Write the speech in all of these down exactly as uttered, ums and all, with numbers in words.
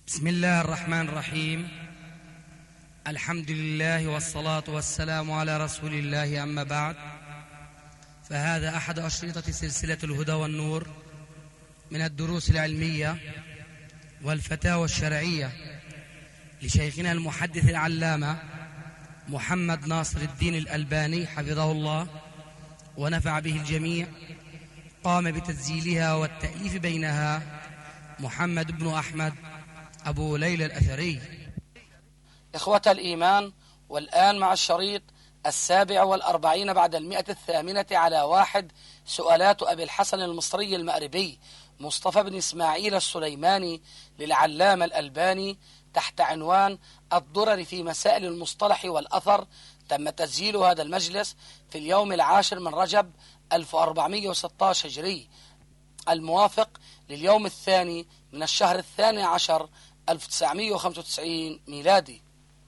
بسم الله الرحمن الرحيم. الحمد لله والصلاة والسلام على رسول الله، أما بعد، فهذا أحد أشرطة سلسلة الهدى والنور من الدروس العلمية والفتاوى الشرعية لشيخنا المحدث العلامة محمد ناصر الدين الألباني حفظه الله ونفع به الجميع. قام بتسجيلها والتأليف بينها محمد بن أحمد أبو ليلى الأثري. إخوة الإيمان، والآن مع الشريط السابع والأربعين بعد المئة الثامنة على واحد، سؤالات أبي الحسن المصري المأربي مصطفى بن إسماعيل السليماني للعلامة الألباني تحت عنوان الضرر في مسائل المصطلح والأثر. تم تسجيل هذا المجلس في اليوم العاشر من رجب ألف وأربعمئة وستة عشر هجري، الموافق لليوم الثاني من الشهر الثاني عشر ألف وتسعمئة وخمسة وتسعين ميلادي.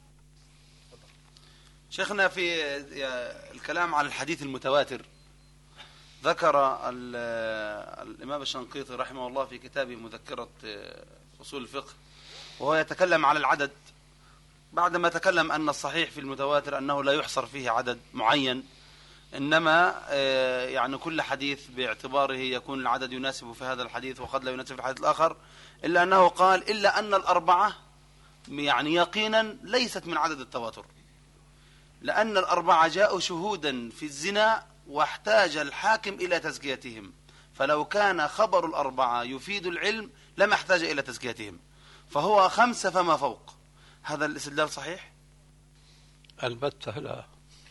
شيخنا، في الكلام على الحديث المتواتر ذكر الإمام الشنقيطي رحمه الله في كتابه مذكرة أصول الفقه وهو يتكلم على العدد، بعدما تكلم أن الصحيح في المتواتر أنه لا يحصر فيه عدد معين، إنما يعني كل حديث باعتباره يكون العدد يناسب في هذا الحديث وقد لا يناسب في الحديث الآخر، إلا أنه قال إلا أن الأربعة يعني يقينا ليست من عدد التواتر، لأن الأربعة جاءوا شهودا في الزنا واحتاج الحاكم إلى تزكيتهم، فلو كان خبر الأربعة يفيد العلم لما احتاج إلى تزكيتهم، فهو خمسة فما فوق. هذا الاستدلال صحيح؟ البتة لا،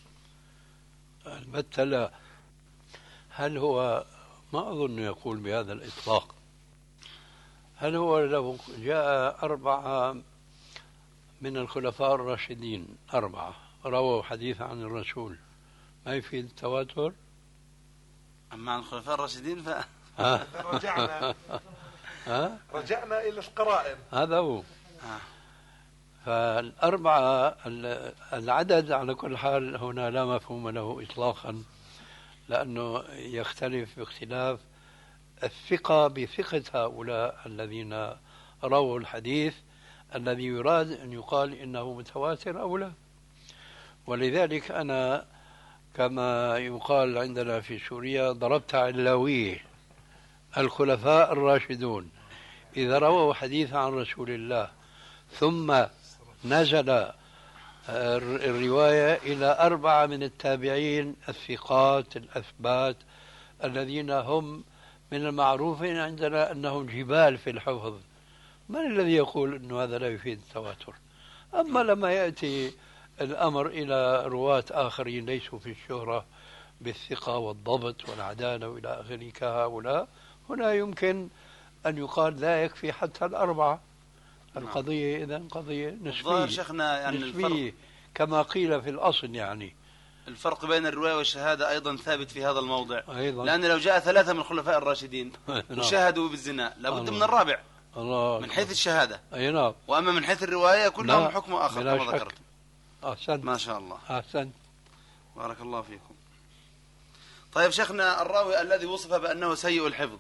البتة لا. هل هو، ما أظن يقول بهذا الإطلاق، هل هو لو جاء أربعة من الخلفاء الراشدين أربعة رووا حديث عن الرسول ما يفيد التواتر؟ أما عن الخلفاء الراشدين ف رجعنا رجعنا إلى القرائن. هذا هو. فالأربعة العدد على كل حال هنا لا مفهوم له إطلاقا، لأنه يختلف باختلاف الثقة بثقة هؤلاء الذين رووا الحديث الذي يراد أن يقال إنه متواتر أو لا. ولذلك أنا كما يقال عندنا في سوريا ضربت علاويه. الخلفاء الراشدون إذا رووا حديث عن رسول الله ثم نزل الرواية إلى أربعة من التابعين الثقات الأثبات الذين هم من المعروف عندنا أنهم جبال في الحفظ، من الذي يقول أن هذا لا يفيد التواتر؟ أما لما يأتي الأمر إلى رواة آخرين ليسوا في الشهرة بالثقة والضبط والعدالة وإلى آخره كهؤلاء، هنا يمكن أن يقال لا يكفي حتى الأربعة. القضية إذن قضية نسبية. شيخنا يعني نسبية كما قيل في الأصل. يعني الفرق بين الرواية والشهادة أيضا ثابت في هذا الموضع أيضا. لأن لو جاء ثلاثة من الخلفاء الراشدين وشاهدوا بالزنا لابد من الرابع الله من حيث الشهادة. أي نعم. وأما من حيث الرواية كلهم حكم آخر كما ذكرت. أحسنت ما شاء الله. أحسنت بارك الله فيكم. طيب شيخنا، الراوي الذي وصف بأنه سيء الحفظ،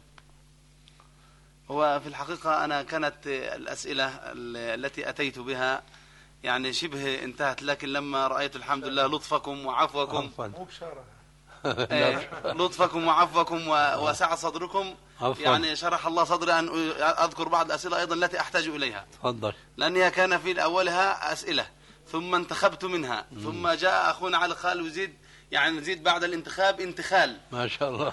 هو في الحقيقة أنا كانت الأسئلة التي أتيت بها يعني شبه انتهت، لكن لما رأيت الحمد لله لطفكم وعفوكم لطفكم وعفوكم وسعة صدركم عفوا. يعني شرح الله صدري أن أذكر بعض الأسئلة أيضا التي أحتاج إليها، تفضل. لأنها كان في أولها أسئلة ثم انتخبت منها مم. ثم جاء أخونا علي قال وزيد يعني نزيد بعد الانتخاب انتخال ما شاء الله.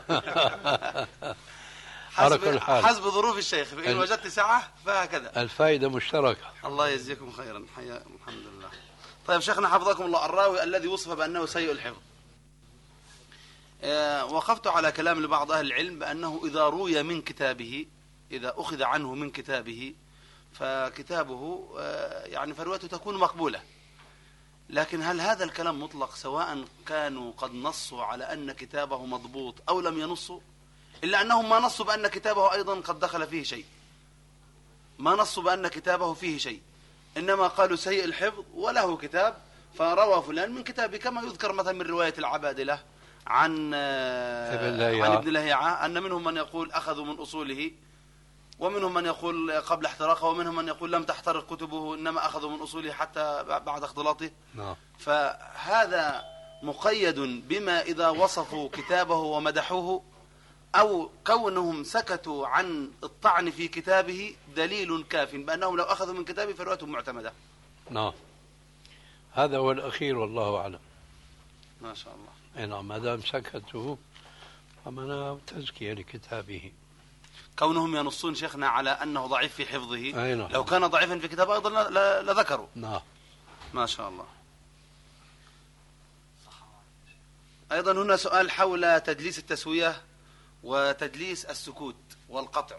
حسب, حسب ظروف الشيخ، فإن وجدت ساعة فهكذا. الفائدة مشتركة. الله يجزيكم خيرا. حيا الحمد لله. طيب شيخنا حفظكم الله، الراوي الذي وصف بأنه سيء الحفظ، آه وقفت على كلام لبعض أهل العلم بأنه إذا روي من كتابه، إذا أخذ عنه من كتابه فكتابه آه يعني فرواته تكون مقبولة، لكن هل هذا الكلام مطلق سواء كانوا قد نصوا على أن كتابه مضبوط أو لم ينصوا؟ إلا أنهم ما نصوا بأن كتابه أيضا قد دخل فيه شيء، ما نصوا بأن كتابه فيه شيء، إنما قالوا سيء الحفظ وله كتاب فروى فلان من كتابه، كما يذكر مثلا من رواية العبادلة عن عن ابن لهيعة أن منهم من يقول أخذوا من أصوله ومنهم من يقول قبل احتراقه، ومنهم من يقول لم تحترق كتبه إنما أخذوا من أصوله حتى بعد اختلاطه. نعم. فهذا مقيد بما إذا وصفوا كتابه ومدحوه، أو كونهم سكتوا عن الطعن في كتابه دليل كاف بأنهم لو أخذوا من كتابه فروايتهم معتمدة. نعم، هذا هو الأخير والله أعلم. ما شاء الله. أي نعم، ما دام سكتوا فمنع تزكية لكتابه. كونهم ينصون شيخنا على أنه ضعيف في حفظه، أي نعم. لو كان ضعيفا في كتابه أيضا لذكروا. نعم. ما شاء الله. أيضا هنا سؤال حول تدليس التسوية وتدليس السكوت والقطع.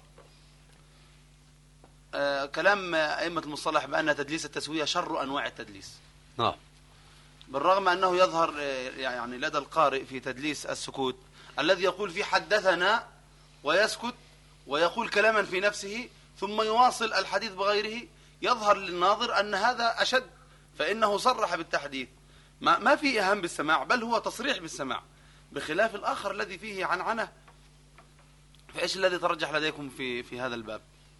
آه كلام أئمة المصطلح بأن تدليس التسوية شر أنواع التدليس. نعم. بالرغم أنه يظهر يعني لدى القارئ في تدليس السكوت الذي يقول في حدثنا ويسكت ويقول كلاما في نفسه ثم يواصل الحديث بغيره، يظهر للناظر أن هذا أشد، فإنه صرح بالتحديث، ما ما في إيهام بالسماع، بل هو تصريح بالسماع، بخلاف الآخر الذي فيه عنعنة. فإيش الذي ترجح لديكم في في هذا الباب؟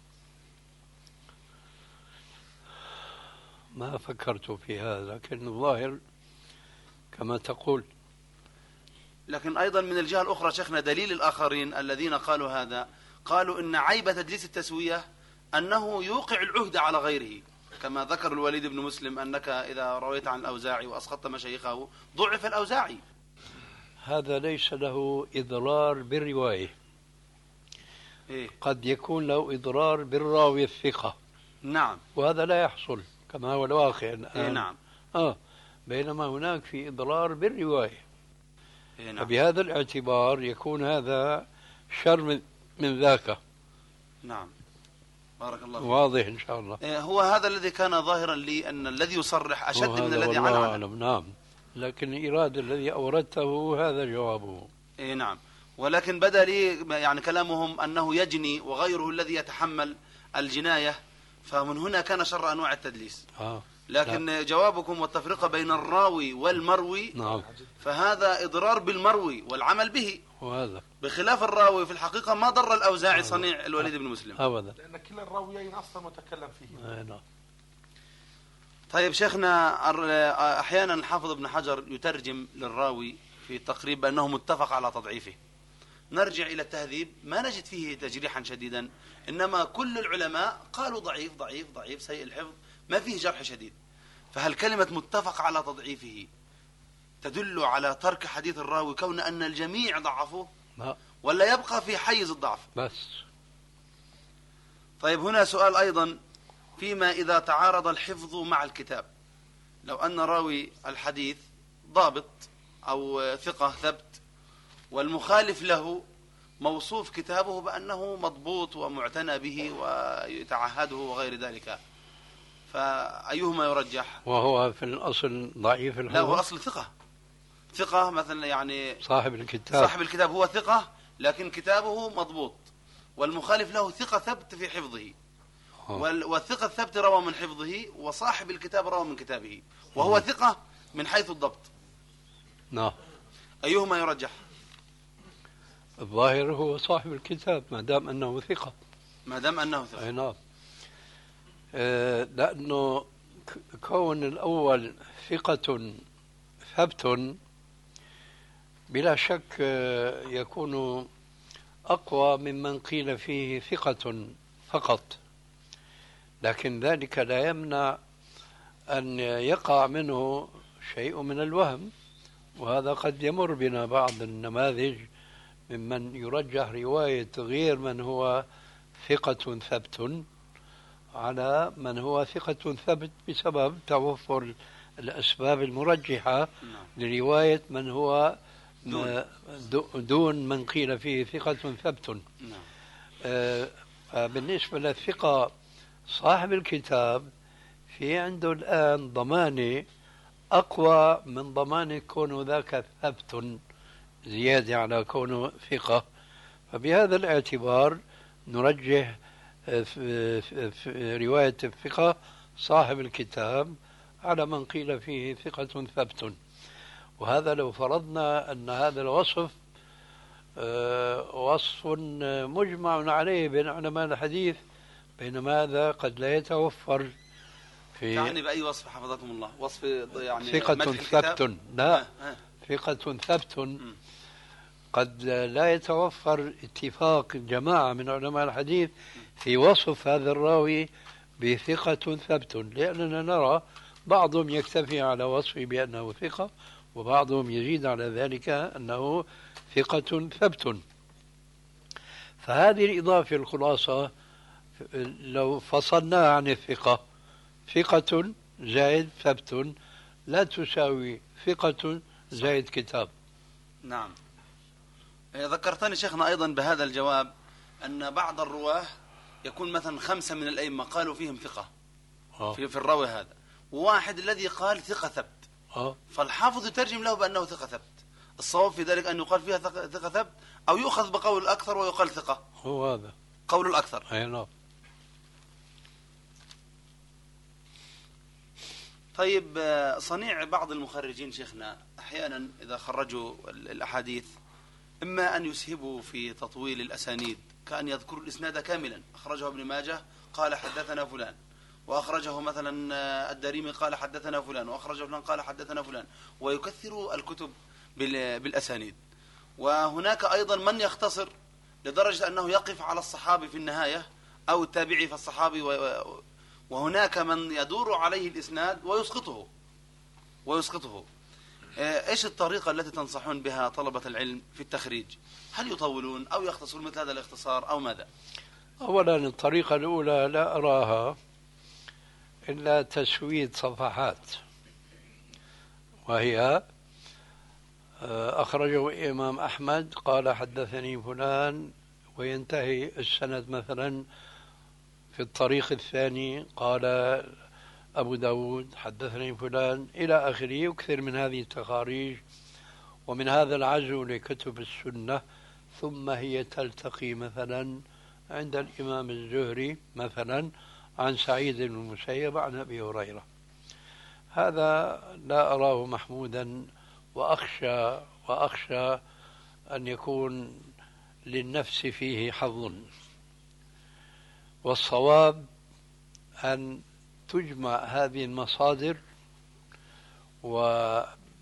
ما فكرت في هذا، لكن الظاهر كما تقول. لكن أيضا من الجهة الأخرى شيخنا دليل الآخرين الذين قالوا هذا، قالوا إن عيب تدليس التسوية أنه يوقع العهد على غيره، كما ذكر الوليد بن مسلم أنك إذا رويت عن الأوزاعي وأسقطت مشايخه ضعف الأوزاعي. هذا ليس له إضرار بالرواية. إيه؟ قد يكون له إضرار بالراوي الثقة. نعم. وهذا لا يحصل كما هو الواقع الآن. إيه نعم. آه بينما هناك في إضرار بالرواية. إيه نعم. فبهذا الاعتبار يكون هذا شر من, من ذاك. نعم. بارك الله فيك. واضح إن شاء الله. إيه هو هذا الذي كان ظاهرا لي أن الذي يصرح أشد من الذي عنعن. نعم. لكن الإرادة الذي أوردته هذا جوابه. إيه نعم. ولكن بدا لي يعني كلامهم أنه يجني وغيره الذي يتحمل الجناية، فمن هنا كان شر أنواع التدليس. آه. لكن لا. جوابكم والتفرقة بين الراوي والمروي، نعم. فهذا إضرار بالمروي والعمل به، وهذا بخلاف الراوي في الحقيقة ما ضر الأوزاعي صنيع الوليد بن مسلم أبدا، لأن كلا الراويين أصلا متكلم فيه. آه نعم. طيب شيخنا، أحيانا حافظ ابن حجر يترجم للراوي في التقريب أنه متفق على تضعيفه، نرجع إلى التهذيب ما نجد فيه تجريحا شديدا، إنما كل العلماء قالوا ضعيف ضعيف ضعيف سيء الحفظ، ما فيه جرح شديد. فهل كلمة متفق على تضعيفه تدل على ترك حديث الراوي كون أن الجميع ضعفوه، لا. ولا يبقى في حيز الضعف؟ بس. طيب هنا سؤال أيضا فيما إذا تعارض الحفظ مع الكتاب، لو أن راوي الحديث ضابط أو ثقة ثبت والمخالف له موصوف كتابه بأنه مضبوط ومعتنى به ويتعهده وغير ذلك، فأيهما يرجح؟ وهو في الأصل ضعيف الحفظ. لا، هو أصل ثقة ثقة مثلا، يعني صاحب الكتاب صاحب الكتاب هو ثقة لكن كتابه مضبوط، والمخالف له ثقة ثبت في حفظه، والثقة الثبت روى من حفظه، وصاحب الكتاب روى من كتابه وهو ثقة من حيث الضبط. نعم. أيهما يرجح؟ الظاهر هو صاحب الكتاب ما دام أنه ثقة. ما دام أنه ثقة. أي نعم. آه لأنه كون الأول ثقة ثبت بلا شك يكون أقوى ممن قيل فيه ثقة فقط، لكن ذلك لا يمنع أن يقع منه شيء من الوهم، وهذا قد يمر بنا بعض النماذج ممن يرجح رواية غير من هو ثقة ثبت على من هو ثقة ثبت بسبب توفر الأسباب المرجحة لرواية من هو دون, دون من قيل فيه ثقة ثبت. آه بالنسبة للثقة صاحب الكتاب في عنده الآن ضمانة أقوى من ضمانة كونه ذاك ثبت زيادة على كونه ثقة، فبهذا الاعتبار نرجح في رواية الثقة صاحب الكتاب على من قيل فيه ثقة ثبت. وهذا لو فرضنا أن هذا الوصف وصف مجمع عليه بين علماء الحديث، بينما هذا قد لا يتوفر في. يعني بأي وصف حفظكم الله؟ وصف يعني ثقة ثبت، لا آه. آه. ثقة ثبت قد لا يتوفر اتفاق جماعة من علماء الحديث في وصف هذا الراوي بثقة ثبت، لأننا نرى بعضهم يكتفي على وصفه بأنه ثقة، وبعضهم يزيد على ذلك أنه ثقة ثبت. فهذه الإضافة الخلاصة لو فصلناها عن الثقة، ثقة زائد ثبت لا تساوي ثقة زائد كتاب. نعم. ذكرتني شيخنا أيضا بهذا الجواب أن بعض الرواه يكون مثلا خمسة من الأئمة قالوا فيهم ثقة أوه. في, في الراوي هذا، وواحد الذي قال ثقة ثبت، أوه. فالحافظ يترجم له بأنه ثقة ثبت. الصواب في ذلك أن يقال فيها ثقة ثبت، أو يؤخذ بقول الأكثر ويقال ثقة. هو هذا قول الأكثر. أي نعم. طيب، صنيع بعض المخرجين شيخنا أحيانا إذا خرجوا الأحاديث إما أن يسهبوا في تطويل الأسانيد، كأن يذكروا الإسناد كاملا، أخرجه ابن ماجه قال حدثنا فلان، وأخرجه مثلا الدارمي قال حدثنا فلان، وأخرجه فلان قال حدثنا فلان، ويكثروا الكتب بالأسانيد. وهناك أيضا من يختصر لدرجة أنه يقف على الصحابي في النهاية أو التابعي في الصحابي، وهناك من يدور عليه الإسناد ويسقطه ويسقطه إيش الطريقة التي تنصحون بها طلبة العلم في التخريج؟ هل يطولون أو يختصرون مثل هذا الاختصار أو ماذا؟ أولا الطريقة الأولى لا أراها إلا تسويد صفحات، وهي أخرجه الإمام أحمد قال حدثني فلان، وينتهي السند مثلا في الطريق الثاني قال أبو داود حدثني فلان إلى آخره. يكثر من هذه التخاريج ومن هذا العزو لكتب السنة، ثم هي تلتقي مثلا عند الإمام الزهري مثلا عن سعيد بن المسيب عن أبي هريرة. هذا لا أراه محمودا، وأخشى وأخشى أن يكون للنفس فيه حظ. والصواب أن تجمع هذه المصادر و...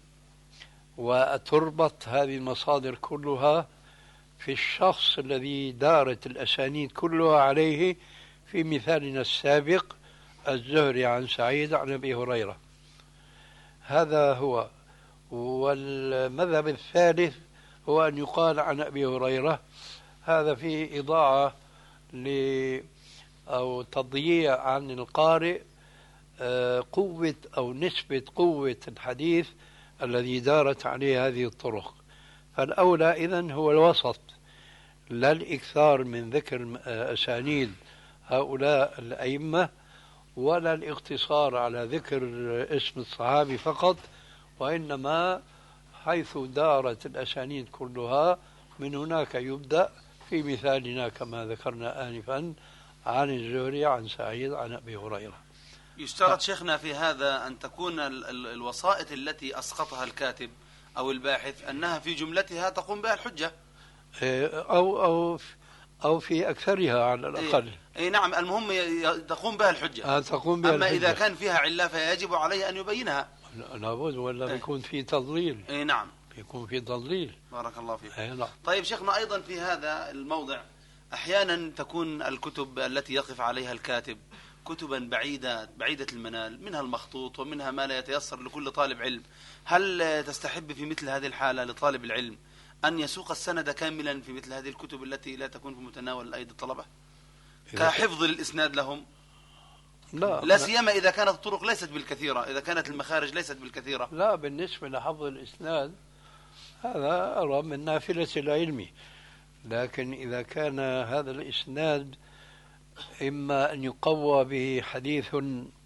وتربط هذه المصادر كلها في الشخص الذي دارت الأسانيد كلها عليه، في مثالنا السابق الزهري عن سعيد عن أبي هريرة. هذا هو. والمذهب الثالث هو أن يقال عن أبي هريرة، هذا فيه إضاعة ل أو تضييع عن القارئ قوة أو نسبة قوة الحديث الذي دارت عليه هذه الطرق. فالأولى إذن هو الوسط، لا الإكثار من ذكر أسانيد هؤلاء الأئمة، ولا الاقتصار على ذكر اسم الصحابي فقط، وإنما حيث دارت الأسانيد كلها من هناك يبدأ، في مثالنا كما ذكرنا آنفا عن الزهري عن سعيد عن أبي هريرة. يشترط شيخنا في هذا أن تكون ال ال الوسائط التي أسقطها الكاتب أو الباحث أنها في جملتها تقوم بها الحجة، أو أو أو في أكثرها على الأقل. أي نعم، المهم تقوم بها الحجة. تقوم بها أما الحجة. إذا كان فيها علة فيجب عليه أن يبينها. لابد، ولا بيكون في تضليل. أي نعم، يكون في تضليل. بارك الله فيك. نعم. طيب شيخنا، أيضا في هذا الموضع أحيانا تكون الكتب التي يقف عليها الكاتب كتبا بعيدة بعيدة المنال، منها المخطوط ومنها ما لا يتيسر لكل طالب علم. هل تستحب في مثل هذه الحالة لطالب العلم أن يسوق السند كاملا في مثل هذه الكتب التي لا تكون في متناول أيدي الطلبة كحفظ للإسناد لهم؟ لا لا سيما إذا كانت الطرق ليست بالكثيرة، إذا كانت المخارج ليست بالكثيرة. لا، بالنسبة لحفظ الإسناد هذا أرى من نافلة العلم، لكن إذا كان هذا الإسناد إما أن يقوى به حديث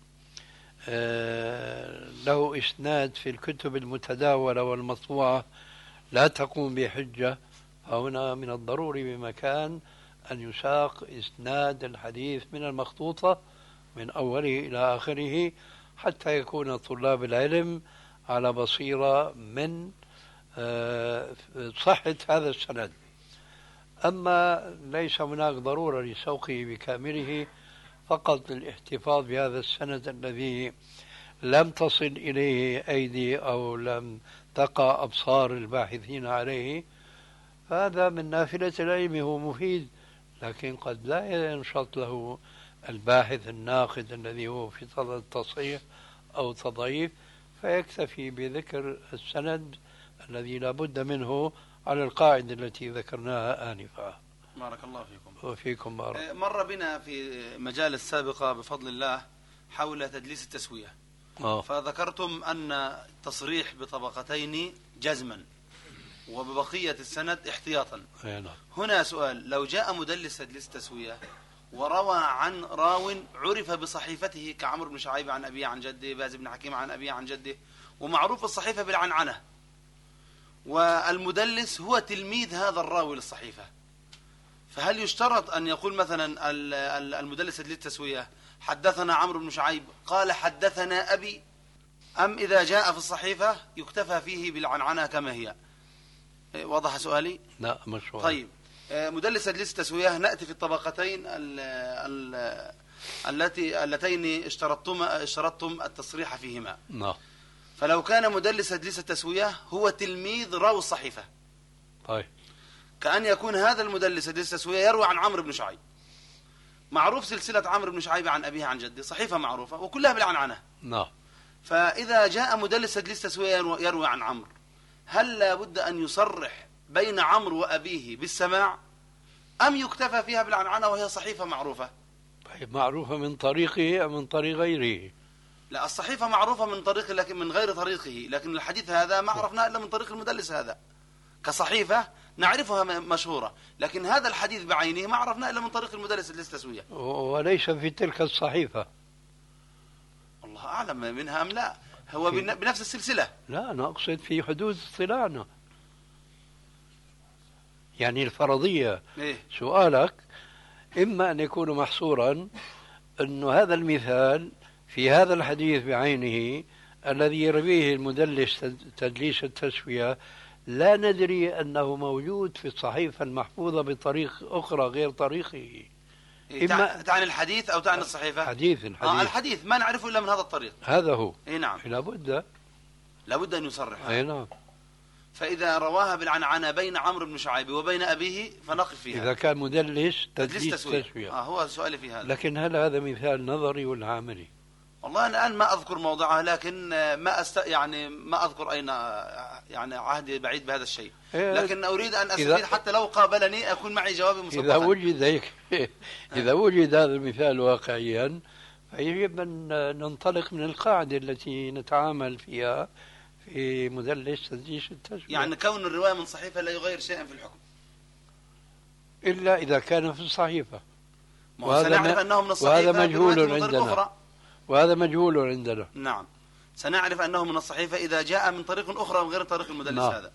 له إسناد في الكتب المتداولة والمطبوعة لا تقوم بحجة، فهنا من الضروري بمكان أن يساق إسناد الحديث من المخطوطة من أوله إلى آخره، حتى يكون طلاب العلم على بصيرة من صحة هذا السند. أما ليس هناك ضرورة لسوقه بكامله، فقط للاحتفاظ بهذا السند الذي لم تصل إليه أيدي أو لم تقع أبصار الباحثين عليه. هذا من نافلة العلم هو مفيد، لكن قد لا ينشط له الباحث الناقد الذي هو في صدد التصحيح أو تضعيف، فيكتفي بذكر السند الذي لا بد منه على القاعدة التي ذكرناها آنفا. بارك الله فيكم. وفيكم بارك. مر بنا في مجالس سابقة بفضل الله حول تدليس التسوية. أوه. فذكرتم أن التصريح بطبقتين جزما وببقية السند احتياطا. نعم. هنا سؤال: لو جاء مدلس تدليس التسوية وروى عن راو عرف بصحيفته كعمرو بن شعيب عن أبيه عن جده، باز بن حكيم عن أبيه عن جده، ومعروف الصحيفة بالعنعنة، والمدلس هو تلميذ هذا الراوي للصحيفة، فهل يشترط أن يقول مثلا المدلس تدليس التسوية حدثنا عمرو بن شعيب قال حدثنا أبي، أم إذا جاء في الصحيفة يكتفى فيه بالعنعنة كما هي؟ وضح سؤالي؟ لا مشروع. طيب، مدلس تدليس التسوية نأتي في الطبقتين ال ال التي اللتين اشترطتم اشترطتم التصريح فيهما. نعم. فلو كان مدلس تدليس التسوية هو تلميذ راوي الصحيفة، طيب، كأن يكون هذا المدلس تدليس التسوية يروي عن عمرو بن شعيب، معروف سلسلة عمرو بن شعيب عن أبيه عن جده، صحيفة معروفة وكلها بالعنعنة. نعم. فإذا جاء مدلس تدليس التسوية يروي عن عمرو، هل لا بد أن يصرح بين عمرو وأبيه بالسماع، أم يكتفى فيها بالعنعنة وهي صحيفة معروفة؟ طيب، معروفة من طريقه أم من طريق غيره؟ لا، الصحيفة معروفة من طريقه لكن من غير طريقه، لكن الحديث هذا ما عرفناه إلا من طريق المدلس هذا، كصحيفة نعرفها مشهورة، لكن هذا الحديث بعينه ما عرفناه إلا من طريق المدلس للتسوية. وليس في تلك الصحيفة. الله أعلم منها أم لا، هو بنفس السلسلة. لا، أنا أقصد في حدود اطلاعنا، يعني الفرضية. إيه؟ سؤالك إما أن يكون محصورا أن هذا المثال في هذا الحديث بعينه الذي يرويه المدلس تدليس التسوية لا ندري أنه موجود في الصحيفة المحفوظة بطريق أخرى غير طريقه. إما تعني الحديث أو تعني الصحيفة؟ حديث الحديث. آه الحديث ما نعرفه إلا من هذا الطريق. هذا هو. إيه نعم. لابد لابد أن يصرح. أي نعم. فإذا رواها بالعنعنة بين عمرو بن شعيب وبين أبيه فنقف فيها. إذا كان مدلس تدليس تسوية. تسوية. آه هو سؤالي في هذا. لكن هل هذا مثال نظري ولا عملي؟ والله أنا الآن ما أذكر موضعه، لكن ما أست يعني ما أذكر أين يعني عهدي بعيد بهذا الشيء، لكن أريد أن أستفيد حتى لو قابلني أكون معي جوابي مسبقا. إذا وجد إذا وجد هذا المثال واقعيا فيجب أن ننطلق من القاعدة التي نتعامل فيها في مدلس تدليس التسوية. يعني كون الرواية من صحيفة لا يغير شيئا في الحكم إلا إذا كان في الصحيفة، وهذا سنعرف أنه من الصحيفة وهذا مجهول عندنا أخرى. وهذا مجهول عندنا. نعم، سنعرف أنه من الصحيفة إذا جاء من طريق أخرى وغير طريق المدلس. نعم. هذا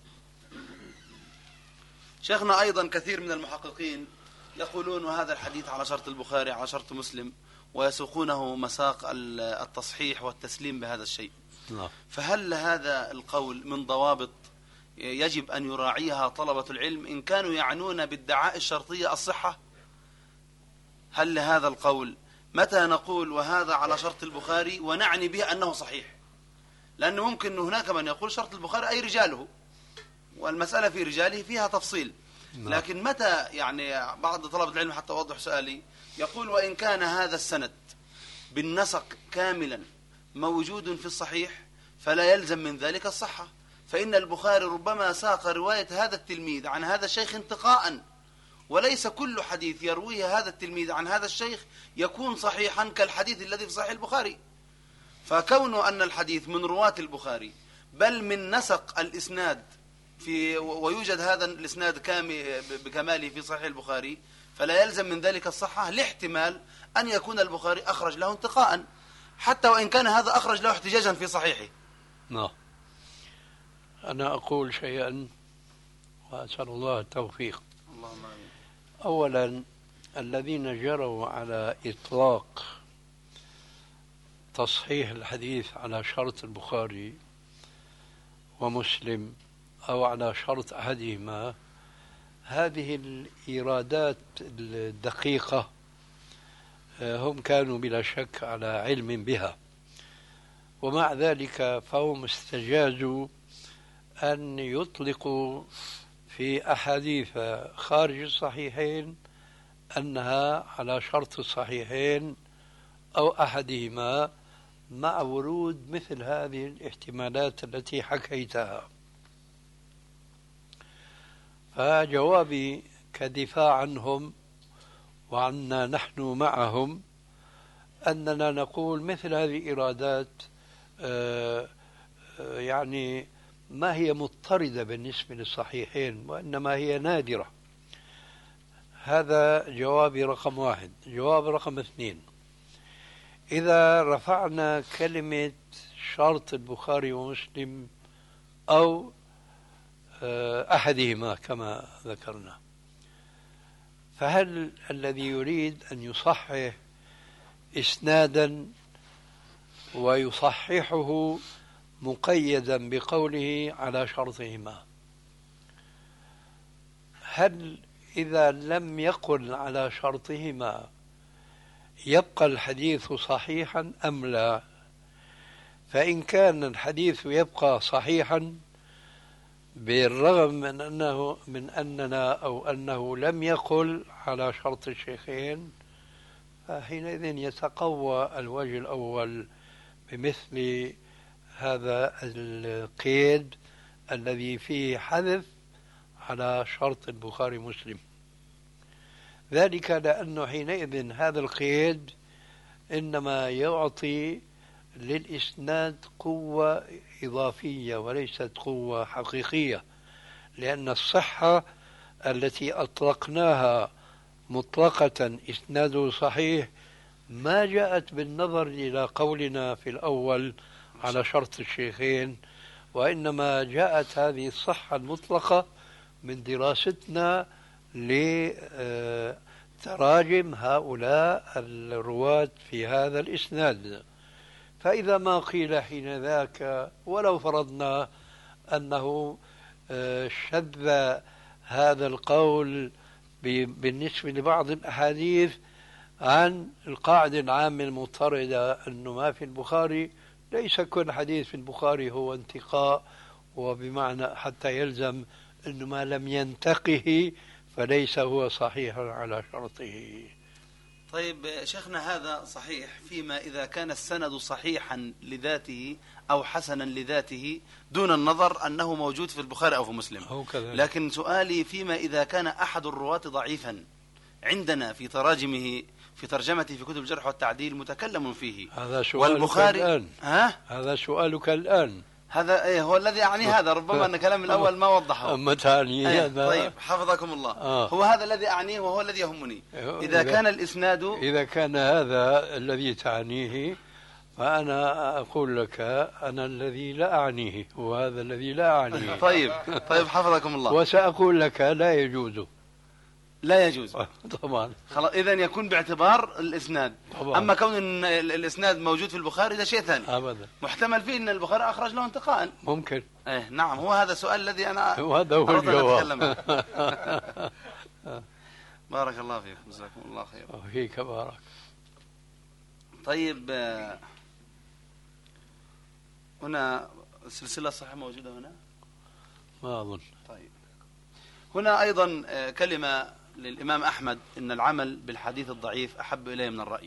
شيخنا أيضا كثير من المحققين يقولون وهذا الحديث على شرط البخاري على شرط مسلم، ويسوقونه مساق التصحيح والتسليم بهذا الشيء. نعم. فهل هذا القول من ضوابط يجب أن يراعيها طلبة العلم إن كانوا يعنون بالدعاء الشرطية الصحة؟ هل لهذا القول متى نقول وهذا على شرط البخاري ونعني به أنه صحيح؟ لأنه ممكن هناك من يقول شرط البخاري أي رجاله، والمسألة في رجاله فيها تفصيل. لكن متى يعني بعض طلبة العلم حتى أوضح سؤالي يقول وإن كان هذا السند بالنسق كاملا موجود في الصحيح فلا يلزم من ذلك الصحة، فإن البخاري ربما ساق رواية هذا التلميذ عن هذا الشيخ انتقاء، وليس كل حديث يرويه هذا التلميذ عن هذا الشيخ يكون صحيحا كالحديث الذي في صحيح البخاري. فكون أن الحديث من رواة البخاري بل من نسق الإسناد في ويوجد هذا الإسناد بكماله في صحيح البخاري فلا يلزم من ذلك الصحة، لاحتمال أن يكون البخاري أخرج له انتقاء حتى وإن كان هذا أخرج له احتجاجا في صحيحه. نعم. أنا أقول شيئا وأسأل الله التوفيق. اللهم آمين. أولا، الذين جروا على إطلاق تصحيح الحديث على شرط البخاري ومسلم أو على شرط أحدهما هذه الإيرادات الدقيقة هم كانوا بلا شك على علم بها، ومع ذلك فهم استجازوا أن يطلقوا في أحاديث خارج الصحيحين أنها على شرط الصحيحين أو أحدهما، مع ورود مثل هذه الاحتمالات التي حكيتها. فجوابي كدفاع عنهم وعنا نحن معهم أننا نقول مثل هذه الإيرادات آه آه يعني ما هي مضطردة بالنسبة للصحيحين، وإنما هي نادرة. هذا جوابي رقم واحد. جواب رقم اثنين: إذا رفعنا كلمة شرط البخاري ومسلم أو أحدهما كما ذكرنا، فهل الذي يريد أن يصحح إسنادا ويصححه مقيدا بقوله على شرطهما، هل إذا لم يقل على شرطهما يبقى الحديث صحيحا أم لا؟ فإن كان الحديث يبقى صحيحا بالرغم من أنه من أننا أو أنه لم يقل على شرط الشيخين، فحينئذ يتقوى الوجه الأول بمثل هذا القيد الذي فيه حذف على شرط البخاري مسلم. ذلك لأنه حينئذ هذا القيد إنما يعطي للإسناد قوة إضافية وليست قوة حقيقية، لأن الصحة التي أطلقناها مطلقة إسناده صحيح ما جاءت بالنظر إلى قولنا في الأول على شرط الشيخين، وإنما جاءت هذه الصحة المطلقة من دراستنا لتراجم هؤلاء الرواة في هذا الإسناد. فإذا ما قيل حين ذاك ولو فرضنا أنه شذ هذا القول بالنسبة لبعض الأحاديث عن القاعدة العامة المضطردة أنه ما في البخاري، ليس كل حديث في البخاري هو انتقاء، وبمعنى حتى يلزم أنه ما لم ينتقه فليس هو صحيحا على شرطه. طيب شيخنا، هذا صحيح فيما إذا كان السند صحيحا لذاته أو حسنا لذاته دون النظر أنه موجود في البخاري أو في مسلم. لكن سؤالي فيما إذا كان أحد الرواة ضعيفا عندنا في تراجمه في ترجمته في كتب الجرح والتعديل متكلم فيه، هذا سؤالك والبخاري الآن. ها؟ هذا سؤالك الآن. هذا إيه هو الذي أعني هذا، ربما أن كلام الأول ما وضحه. أما تعني أيه هذا. طيب حفظكم الله. آه. هو هذا الذي أعنيه وهو الذي يهمني. إذا, إذا كان الإسناد إذا كان هذا الذي تعنيه فأنا أقول لك أنا الذي لا أعنيه وهذا الذي لا أعنيه. طيب طيب حفظكم الله. وسأقول لك لا يجوز. لا يجوز طبعا. خلاص، إذن يكون باعتبار الإسناد طبعا. أما كون الإسناد موجود في البخاري ده شيء ثاني أبدا. محتمل فيه أن البخاري أخرج له انتقاء ممكن. إيه نعم، هو هذا السؤال الذي أنا وهذا هو الجواب. بارك الله فيك، جزاكم الله خير. وفيك بارك. طيب هنا السلسلة الصحيحة موجودة هنا؟ ما أظن. طيب هنا أيضا كلمة للإمام أحمد إن العمل بالحديث الضعيف أحب إليه من الرأي،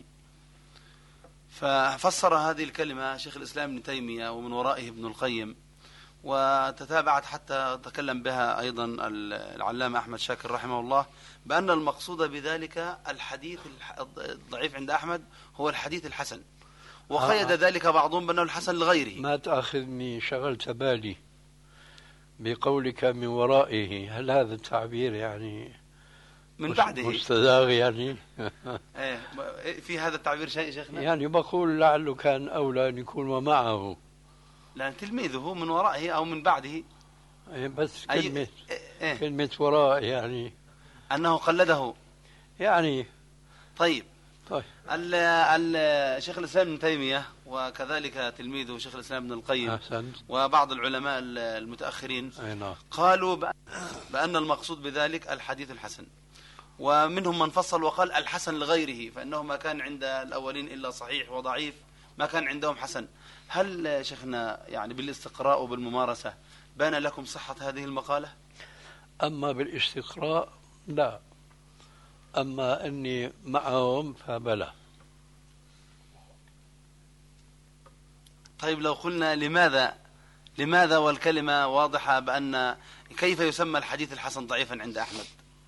ففسر هذه الكلمة شيخ الإسلام ابن تيمية ومن ورائه ابن القيم، وتتابعت حتى تكلم بها أيضا العلامة أحمد شاكر رحمه الله، بأن المقصود بذلك الحديث الضعيف عند أحمد هو الحديث الحسن، وقيد آه. ذلك بعضهم بأنه الحسن لغيره. ما تأخذني شغلت بالي بقولك من ورائه، هل هذا التعبير يعني من بعده مستداغ يعني؟ ايه في هذا التعبير شيء شيخنا؟ يعني بقول لعله كان أولى أن يكون ومعه، لأن تلميذه من ورائه أو من بعده. بس كلمة إيه؟ كلمة وراء يعني أنه قلده يعني. طيب طيب. ال ال شيخ الإسلام ابن تيمية وكذلك تلميذه شيخ الإسلام ابن القيم أحسنت. وبعض العلماء المتأخرين نعم. قالوا بأن المقصود بذلك الحديث الحسن، ومنهم من فصل وقال الحسن لغيره، فإنه ما كان عند الأولين إلا صحيح وضعيف، ما كان عندهم حسن. هل شيخنا يعني بالاستقراء وبالممارسة بان لكم صحة هذه المقالة؟ أما بالاستقراء لا، أما أني معهم فبلا. طيب لو قلنا لماذا لماذا والكلمة واضحة بأن كيف يسمى الحديث الحسن ضعيفا عند أحمد؟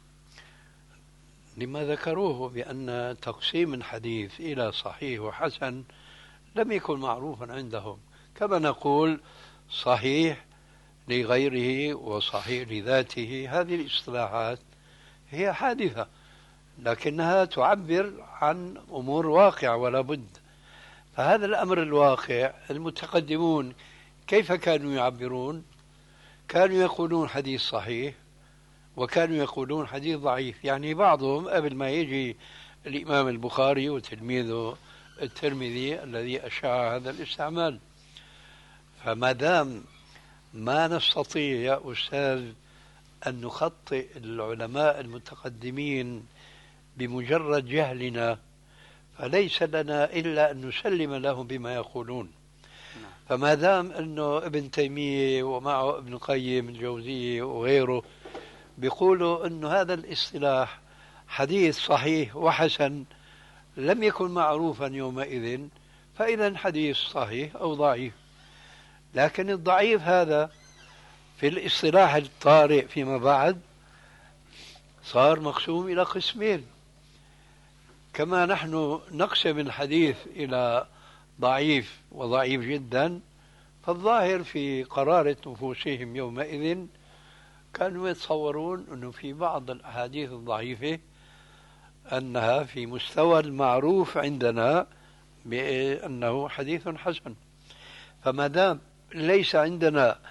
لما ذكروه بأن تقسيم الحديث إلى صحيح وحسن لم يكن معروفا عندهم، كما نقول صحيح لغيره وصحيح لذاته. هذه الاصطلاحات هي حادثة، لكنها تعبر عن أمور واقعة ولا بد. فهذا الأمر الواقع المتقدمون كيف كانوا يعبرون؟ كانوا يقولون حديث صحيح وكانوا يقولون حديث ضعيف. يعني بعضهم قبل ما يجي الإمام البخاري وتلميذه الترمذي الذي أشاع هذا الاستعمال. فما دام ما نستطيع يا أستاذ أن نخطئ العلماء المتقدمين بمجرد جهلنا، فليس لنا إلا أن نسلم لهم بما يقولون. فما دام أنه ابن تيمية ومعه ابن قيم الجوزية وغيره بيقولوا أنه هذا الاصطلاح حديث صحيح وحسن لم يكن معروفا يومئذ، فإذا حديث صحيح أو ضعيف. لكن الضعيف هذا في الاصطلاح الطارئ فيما بعد صار مقسوم إلى قسمين. كما نحن نقسم الحديث إلى ضعيف وضعيف جدا، فالظاهر في قرارة نفوسهم يومئذ كانوا يتصورون أنه في بعض الأحاديث الضعيفة أنها في مستوى المعروف عندنا بأنه حديث حسن. فما دام ليس عندنا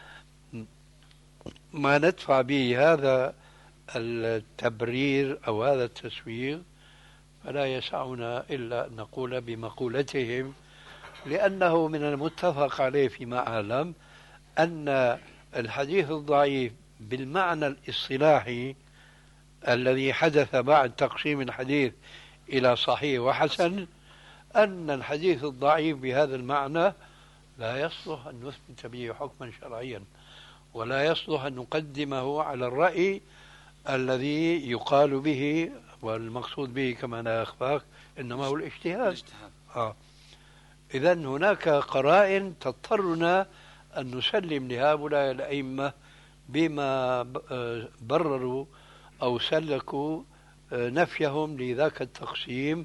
ما ندفع به هذا التبرير أو هذا التسويغ، فلا يسعنا إلا أن نقول بمقولتهم، لأنه من المتفق عليه فيما أعلم أن الحديث الضعيف بالمعنى الاصطلاحي الذي حدث بعد تقسيم الحديث إلى صحيح وحسن، أن الحديث الضعيف بهذا المعنى لا يصلح أن نثبت به حكما شرعيا، ولا يصلح أن نقدمه على الرأي الذي يقال به والمقصود به كما لا يخفاك إنما هو الاجتهاد. آه. إذن هناك قرائن تضطرنا أن نسلم لهؤلاء الأئمة بما برروا أو سلكوا نفيهم لذاك التقسيم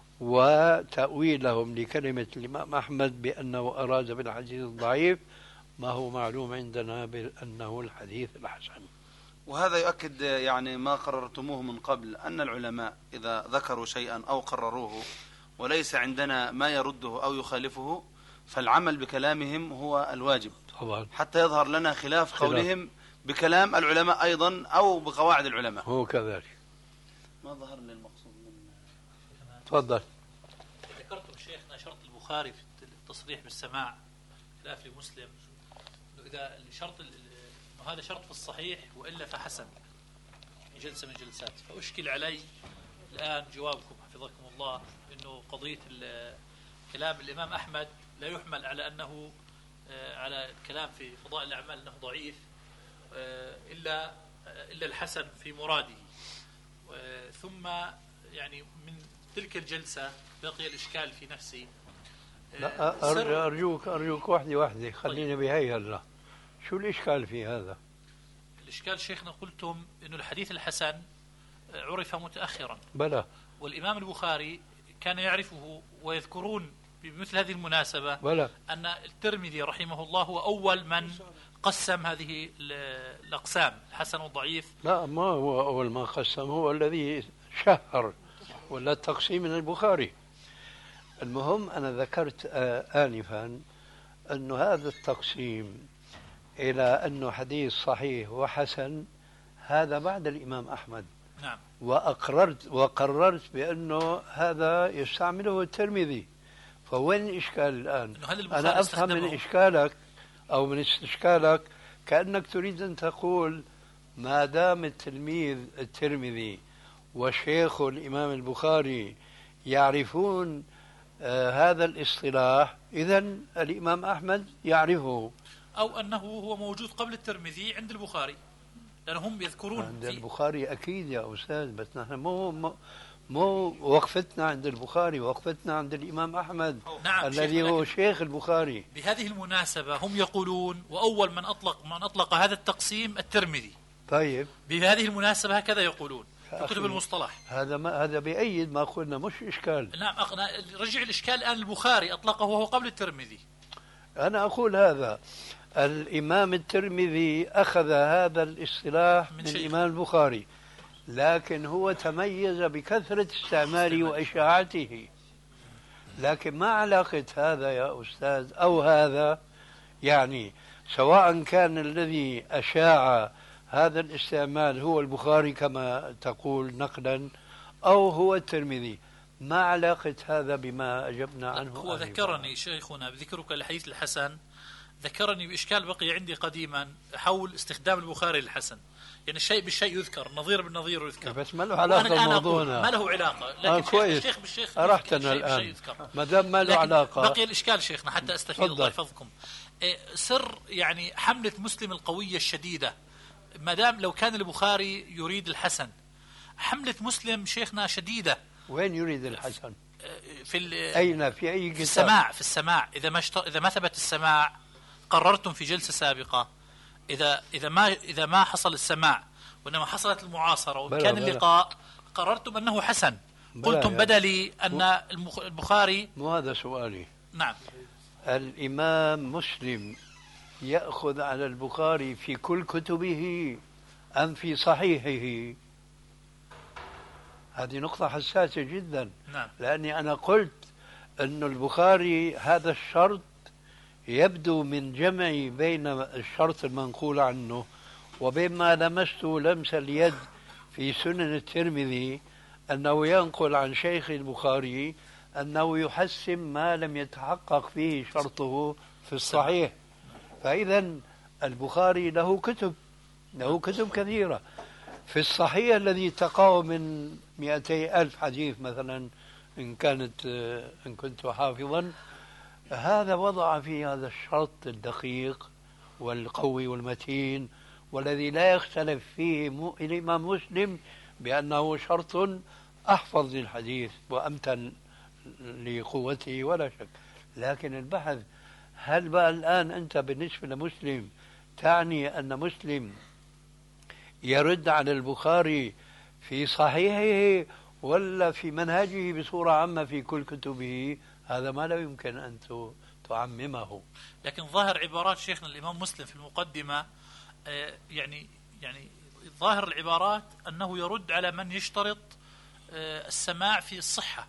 وتأويلهم لكلمة الإمام أحمد بأنه أراد بالحديث الضعيف ما هو معلوم عندنا بأنه الحديث الحسن. وهذا يؤكد يعني ما قررتموه من قبل، أن العلماء إذا ذكروا شيئا أو قرروه وليس عندنا ما يرده أو يخالفه فالعمل بكلامهم هو الواجب طبعا، حتى يظهر لنا خلاف, خلاف قولهم بكلام العلماء أيضا أو بقواعد العلماء. هو كذلك. ما ظهر لي المقصود من تفضل. ذكرتم شيخنا شرط البخاري في التصريح بالسماع خلاف لمسلم، إذا الشرط هذا شرط في الصحيح وإلا فحسن في جلسة من جلسات، فأشكل علي الآن جوابكم حفظكم الله إنه قضية كلام الإمام أحمد لا يحمل على أنه على الكلام في فضائل الأعمال أنه ضعيف إلا إلا الحسن في مراده. ثم يعني من تلك الجلسة بقي الإشكال في نفسي. لا أرجوك أرجوك واحدة واحدة خلينا طيب. بهي هلا شو الإشكال في هذا؟ الإشكال شيخنا قلتم إنه الحديث الحسن عرف متأخرا بلى، والإمام البخاري كان يعرفه، ويذكرون بمثل هذه المناسبة بلى. أن الترمذي رحمه الله هو أول من قسم هذه الأقسام الحسن والضعيف. لا، ما هو أول ما قسم، هو الذي شهر ولا التقسيم من البخاري. المهم أنا ذكرت آنفا أن هذا التقسيم إلى أنه حديث صحيح وحسن هذا بعد الإمام أحمد. نعم. وأقررت وقررت بأنه هذا يستعمله الترمذي، فوين الإشكال الآن؟ أنا أفهم من إشكالك أو من استشكالك كأنك تريد أن تقول ما دام التلميذ الترمذي وشيخ الإمام البخاري يعرفون آه هذا الاصطلاح، إذن الإمام أحمد يعرفه، أو أنه هو موجود قبل الترمذي عند البخاري، لأنهم يذكرون عند البخاري أكيد يا أستاذ، بس نحن مو مو, مو وقفتنا عند البخاري، وقفتنا عند الإمام أحمد. نعم الذي هو شيخ البخاري. بهذه المناسبة هم يقولون وأول من أطلق من أطلق هذا التقسيم الترمذي. طيب بهذه المناسبة هكذا يقولون في كتب المصطلح. هذا ما هذا بأيد ما قلنا، مش إشكال. نعم رجع الإشكال الآن البخاري أطلقه وهو قبل الترمذي. أنا أقول هذا الإمام الترمذي أخذ هذا الاصطلاح من, من الإمام البخاري، لكن هو تميز بكثرة استعماله وإشاعته. لكن ما علاقة هذا يا أستاذ أو هذا، يعني سواء كان الذي أشاع هذا الاستعمال هو البخاري كما تقول نقلا أو هو الترمذي، ما علاقة هذا بما أجبنا عنه؟ هو ذكرني شيخنا بذكرك الحديث الحسن، ذكرني بإشكال بقي عندي قديما حول استخدام البخاري للحسن، يعني الشيء بالشيء يذكر، النظير بالنظير يذكر، بس ما له علاقة بموضوعنا، ما له علاقة، لكن آه كويس. الشيخ بالشيخ أرحتنا الآن ما دام ما له علاقة. بقي الإشكال شيخنا حتى أستفيد الله يحفظكم. سر يعني حملة مسلم القوية الشديدة، ما دام لو كان البخاري يريد الحسن، حملة مسلم شيخنا شديدة. وين يريد الحسن؟ في أين في أي في السماع في السماع إذا ما اشتر... إذا ما ثبت السماع قررتم في جلسة سابقة، إذا إذا ما إذا ما حصل السماع وإنما حصلت المعاصرة وكان اللقاء قررتم أنه حسن، قلتم بدلي أن المخ... البخاري. مو هذا سؤالي. نعم. الإمام مسلم يأخذ على البخاري في كل كتبه أم في صحيحه؟ هذه نقطة حساسة جدا. نعم. لأني أنا قلت أن البخاري هذا الشرط يبدو من جمع بين الشرط المنقول عنه وبين ما لمسته لمس اليد في سنن الترمذي، أنه ينقل عن شيخ البخاري أنه يحسن ما لم يتحقق فيه شرطه في الصحيح. فإذا البخاري له كتب له كتب كثيرة في الصحيح الذي تقاوم من مئتي ألف حديث مثلا إن كانت إن كنت حافظا، هذا وضع في هذا الشرط الدقيق والقوي والمتين والذي لا يختلف فيه الإمام مسلم بأنه شرط أحفظ للحديث وأمتن لقوته ولا شك. لكن البحث هل بقى الآن أنت بالنسبة لمسلم تعني أن مسلم يرد على البخاري في صحيحه ولا في منهجه بصورة عامة في كل كتبه؟ هذا ما لا يمكن أن تعممه. لكن ظاهر عبارات شيخنا الإمام مسلم في المقدمة يعني يعني ظاهر العبارات أنه يرد على من يشترط السماع في الصحة.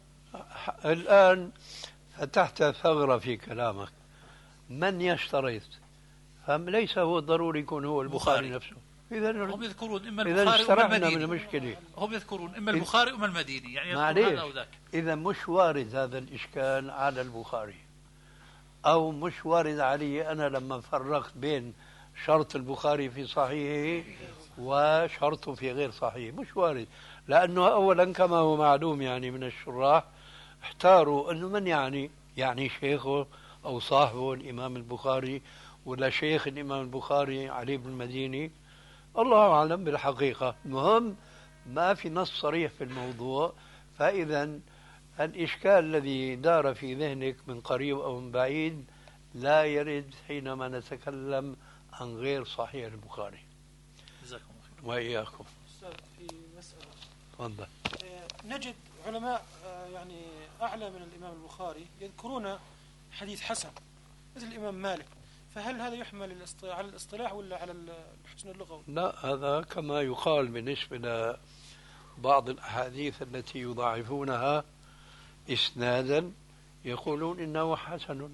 الآن فتحت ثغرة في كلامك، من يشترط؟ ليس هو الضروري يكون هو البخاري نفسه. إذا هم يذكرون إما البخاري أو المديني. من المشكلة. هم يذكرون إما البخاري أو المديني، يعني معليش. إذا مش وارد هذا الإشكال على البخاري أو مش وارد علي أنا لما فرقت بين شرط البخاري في صحيحه وشرطه في غير صحيح، مش وارد. لأنه أولا كما هو معلوم يعني من الشراح احتاروا أنه من يعني يعني شيخه أو صاحبه الإمام البخاري ولا شيخ الإمام البخاري علي بن المديني، الله أعلم بالحقيقة. المهم ما في نص صريح في الموضوع. فإذا الإشكال الذي دار في ذهنك من قريب أو من بعيد لا يرد حينما نتكلم عن غير صحيح البخاري. جزاكم الله خير. وإياكم. أستاذ في مسألة. تفضل. نجد علماء يعني أعلى من الإمام البخاري يذكرون حديث حسن مثل الإمام مالك، فهل هذا يحمل على الاصطلاح ولا على الحسن اللغوي؟ لا، هذا كما يقال بالنسبة لبعض الأحاديث التي يضاعفونها إسنادا يقولون إنه حسن،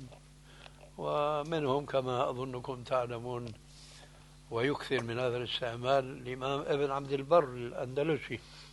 ومنهم كما أظنكم تعلمون ويكثر من هذا الاستعمال الإمام ابن عبد البر الأندلسي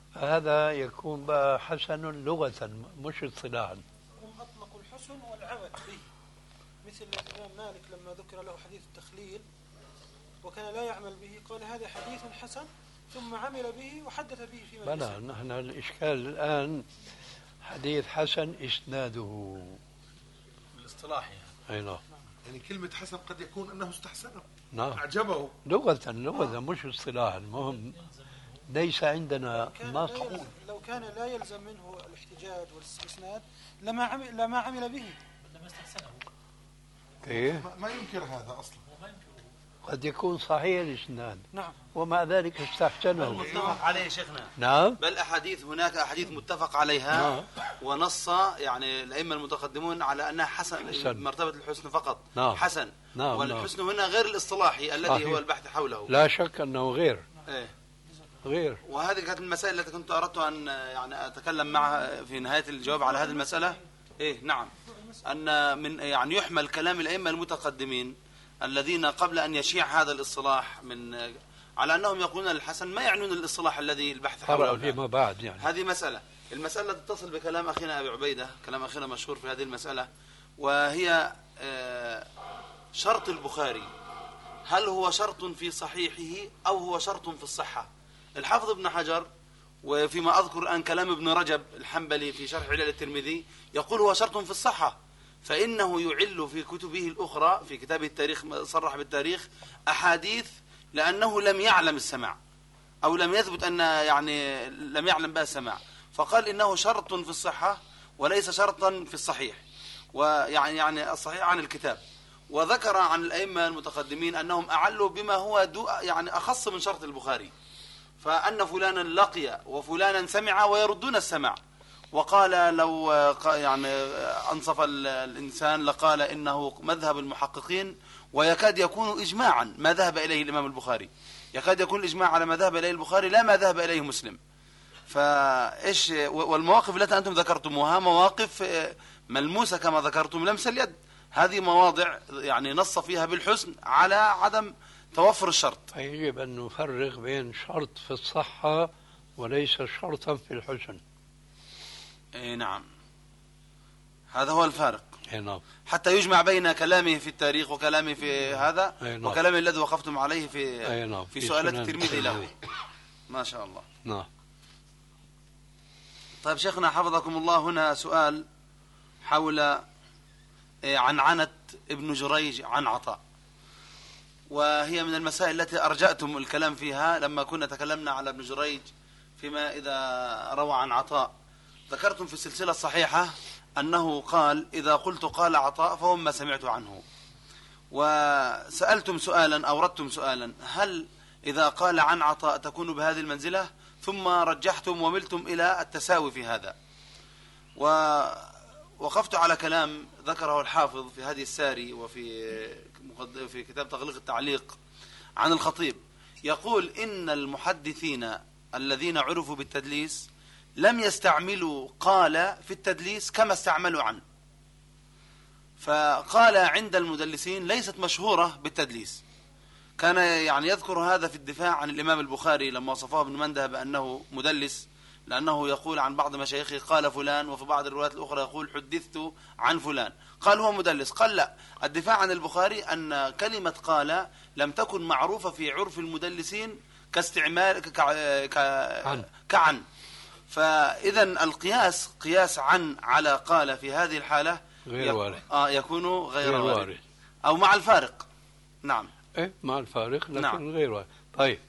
هذا يكون بقى حسن لغة مش اصطلاحا. هم أطلقوا الحسن والعمل به، مثل الإمام مالك لما ذكر له حديث التخليل وكان لا يعمل به قال هذا حديث حسن، ثم عمل به وحدث به فيما بلى نحن الإشكال الآن حديث حسن إسناده بالاصطلاح يعني. أي نعم. يعني كلمة حسن قد يكون أنه استحسنه، نعم، أعجبه لغة لغة آه. مش اصطلاحا. المهم ليس عندنا نص. لو كان لا يلزم منه الاحتجاج والاستسناد لما عمل لما عمل به، لما استحسنه. كيف؟ ما ينكر هذا أصلا. قد يكون صحيح الإسناد، نعم، ومع ذلك استحسنه. متفق عليه شيخنا. نعم، بل أحاديث هناك أحاديث متفق عليها. نعم. ونص يعني الأئمة المتقدمون على أنها حسن, حسن. مرتبة الحسن فقط. نعم. حسن. نعم. والحسن هنا غير الاصطلاحي الذي صحيح. هو البحث حوله. لا شك أنه غير. إيه. غير. غير. وهذه كانت المسائل التي كنت أردت أن يعني أتكلم معها في نهاية الجواب على هذه المسألة. إيه نعم. أن من يعني يحمل كلام الأئمة المتقدمين الذين قبل أن يشيع هذا الاصطلاح من على أنهم يقولون الحسن، ما يعنون الاصطلاح الذي البحث حوله فيما بعد. يعني هذه مسألة. المسألة تتصل بكلام أخينا أبي عبيدة، كلام أخينا مشهور في هذه المسألة، وهي شرط البخاري، هل هو شرط في صحيحه أو هو شرط في الصحة؟ الحافظ ابن حجر وفيما أذكر الآن كلام ابن رجب الحنبلي في شرح علل الترمذي يقول هو شرط في الصحة، فإنه يعل في كتبه الأخرى في كتابه التاريخ صرح بالتاريخ أحاديث لأنه لم يعلم السماع أو لم يثبت أن يعني لم يعلم بها السماع، فقال إنه شرط في الصحة وليس شرطا في الصحيح، ويعني يعني الصحيح عن الكتاب. وذكر عن الأئمة المتقدمين أنهم أعلوا بما هو دو يعني أخص من شرط البخاري، فأن فلانا لقي وفلانا سمع ويردون السماع. وقال لو يعني أنصف الإنسان لقال إنه مذهب المحققين، ويكاد يكون إجماعا ما ذهب إليه الإمام البخاري، يكاد يكون الإجماع على ما ذهب إليه البخاري لا ما ذهب إليه مسلم. فإيش والمواقف التي أنتم ذكرتموها مواقف ملموسة كما ذكرتم لمس اليد، هذه مواضع يعني نص فيها بالحسن على عدم توفر الشرط. يجب أن نفرق بين شرط في الصحة وليس شرطا في الحسن. اي نعم، هذا هو الفارق. اي نعم. حتى يجمع بين كلامه في التاريخ وكلامه في هذا نعم. وكلامه الذي وقفتم عليه في نعم. في, في سؤالات الترمذي له. ما شاء الله. نعم. طيب شيخنا حفظكم الله، هنا سؤال حول عنعنة ابن جريج عن عطاء، وهي من المسائل التي أرجأتم الكلام فيها لما كنا تكلمنا على ابن جريج فيما إذا روى عن عطاء. ذكرتم في السلسلة الصحيحة أنه قال إذا قلت قال عطاء فهو ما سمعت عنه، وسألتم سؤالا أوردتم سؤالا، هل إذا قال عن عطاء تكون بهذه المنزلة؟ ثم رجحتم وملتم إلى التساوي في هذا. ووقفت على كلام ذكره الحافظ في هدي الساري وفي في كتاب تغليق التعليق عن الخطيب، يقول إن المحدثين الذين عرفوا بالتدليس لم يستعملوا قال في التدليس كما استعملوا عن، فقال عند المدلسين ليست مشهورة بالتدليس. كان يعني يذكر هذا في الدفاع عن الإمام البخاري لما وصفه ابن منده بأنه مدلس، لأنه يقول عن بعض مشايخه قال فلان، وفي بعض الروايات الأخرى يقول حدثت عن فلان، قال هو مدلس. قال لا، الدفاع عن البخاري أن كلمة قال لم تكن معروفة في عرف المدلسين كاستعمال كعن, كعن. فإذا القياس قياس عن على قال في هذه الحالة غير وارد. آه يكون غير, غير وارد. وارد أو مع الفارق. نعم. إيه مع الفارق لكن نعم. غير وارد. طيب،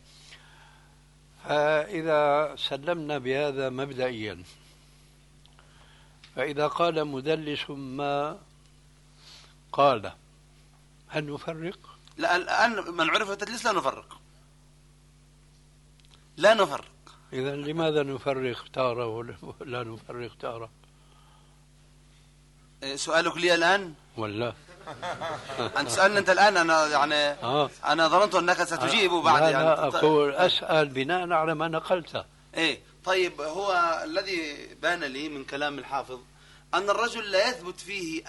فإذا سلمنا بهذا مبدئيا، فإذا قال مدلس ما قال هل نفرق؟ لا، الآن من عرف التدليس لا نفرق، لا نفرق. إذا لماذا نفرق تارة ولا نفرق تارة؟ سؤالك لي الآن ولا أنت تسألني أنت الآن؟ أنا يعني آه. أنا ظننت أنك ستجيب بعد. لا يعني لا أقول أسأل بناء على ما نقلته. إيه طيب، هو الذي بان لي من كلام الحافظ أن الرجل لا يثبت فيه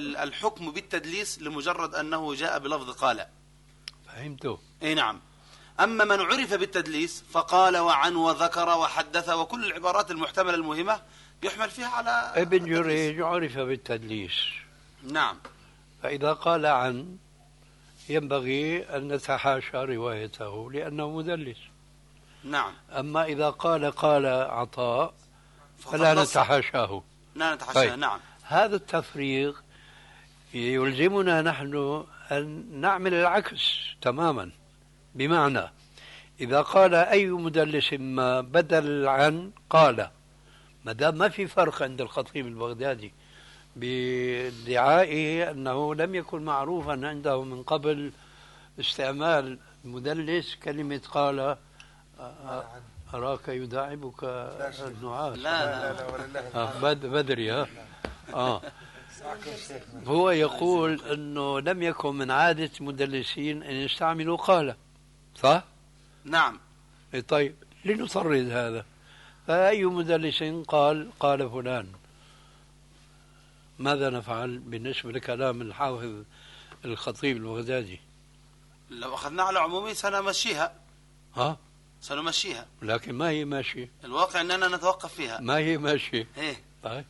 الحكم بالتدليس لمجرد أنه جاء بلفظ قال. فهمته. إيه نعم. أما من عرف بالتدليس فقال وعن وذكر وحدث وكل العبارات المحتملة المهمة يحمل فيها على ابن جريج عرف بالتدليس. نعم. فإذا قال عن ينبغي أن نتحاشى روايته لأنه مدلس. نعم. أما إذا قال قال عطاء فلا نتحاشاه. لا نتحاشاه. طيب. نعم. هذا التفريق يلزمنا نحن أن نعمل العكس تماما، بمعنى إذا قال أي مدلس ما بدل عن قال، ما دام ما في فرق عند الخطيب البغدادي بادعائه أنه لم يكن معروفا عنده من قبل استعمال مدلس كلمة قال أراك يداعبك النعاس. لا لا لا آه بدري. ها آه هو يقول أنه لم يكن من عادة مدلسين أن يستعملوا قال، صح؟ نعم. طيب لنطرد هذا، فأي مدلس قال قال فلان، ماذا نفعل بالنسبة لكلام الحافظ الخطيب البغدادي؟ لو أخذنا على عمومي سنمشيها. ها؟ سنمشيها. لكن ما هي ماشية. الواقع أننا نتوقف فيها. ما هي ماشية. إيه؟ طيب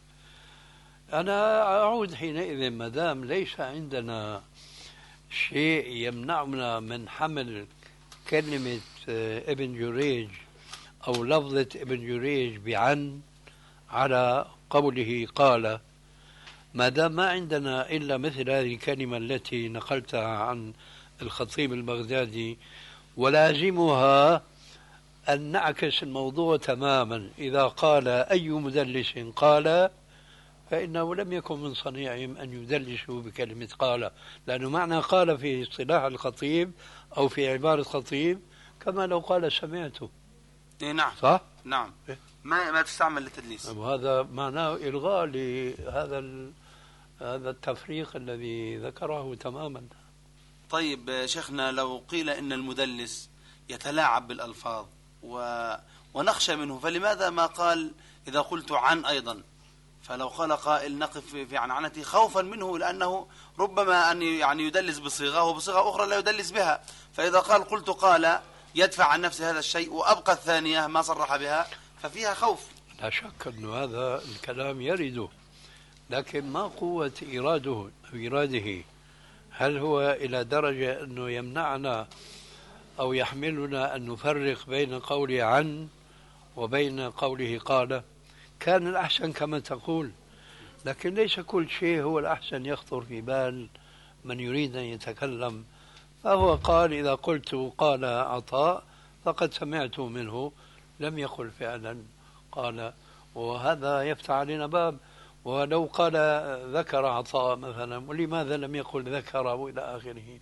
أنا أعود حينئذ ما دام ليس عندنا شيء يمنعنا من حمل كلمة ابن جريج أو لفظة ابن جريج بعن على قوله قال، ما دام ما عندنا إلا مثل هذه الكلمة التي نقلتها عن الخطيب البغدادي، ولازمها أن نعكس الموضوع تماما. إذا قال أي مدلس قال فإنه لم يكن من صنيعهم أن يدلسوا بكلمة قال، لأنه معنى قال في اصطلاح الخطيب أو في عبارة خطيب كما لو قال سمعته. إيه نعم. صح؟ نعم. ما ما تستعمل للتدليس. وهذا معناه إلغاء لهذا هذا التفريق الذي ذكره تماما. طيب شيخنا، لو قيل إن المدلس يتلاعب بالألفاظ و... ونخشى منه، فلماذا ما قال إذا قلت عن أيضا؟ فلو قال قائل نقف في عنعنتي خوفا منه، لأنه ربما أن يعني يدلس بصيغة وبصيغة أخرى لا يدلس بها، فإذا قال قلت قال يدفع عن نفسه هذا الشيء وأبقى الثانية ما صرح بها ففيها خوف. لا شك أن هذا الكلام يرد، لكن ما قوة إراده إراده؟ هل هو إلى درجة أنه يمنعنا أو يحملنا أن نفرق بين قوله عن وبين قوله قال؟ كان الأحسن كما تقول، لكن ليس كل شيء هو الأحسن يخطر في بال من يريد أن يتكلم. فهو قال إذا قلت قال عطاء فقد سمعت منه، لم يقل فعلا قال، وهذا يفتح علينا باب. ولو قال ذكر عطاء مثلا، ولماذا لم يقل ذكر إلى آخره؟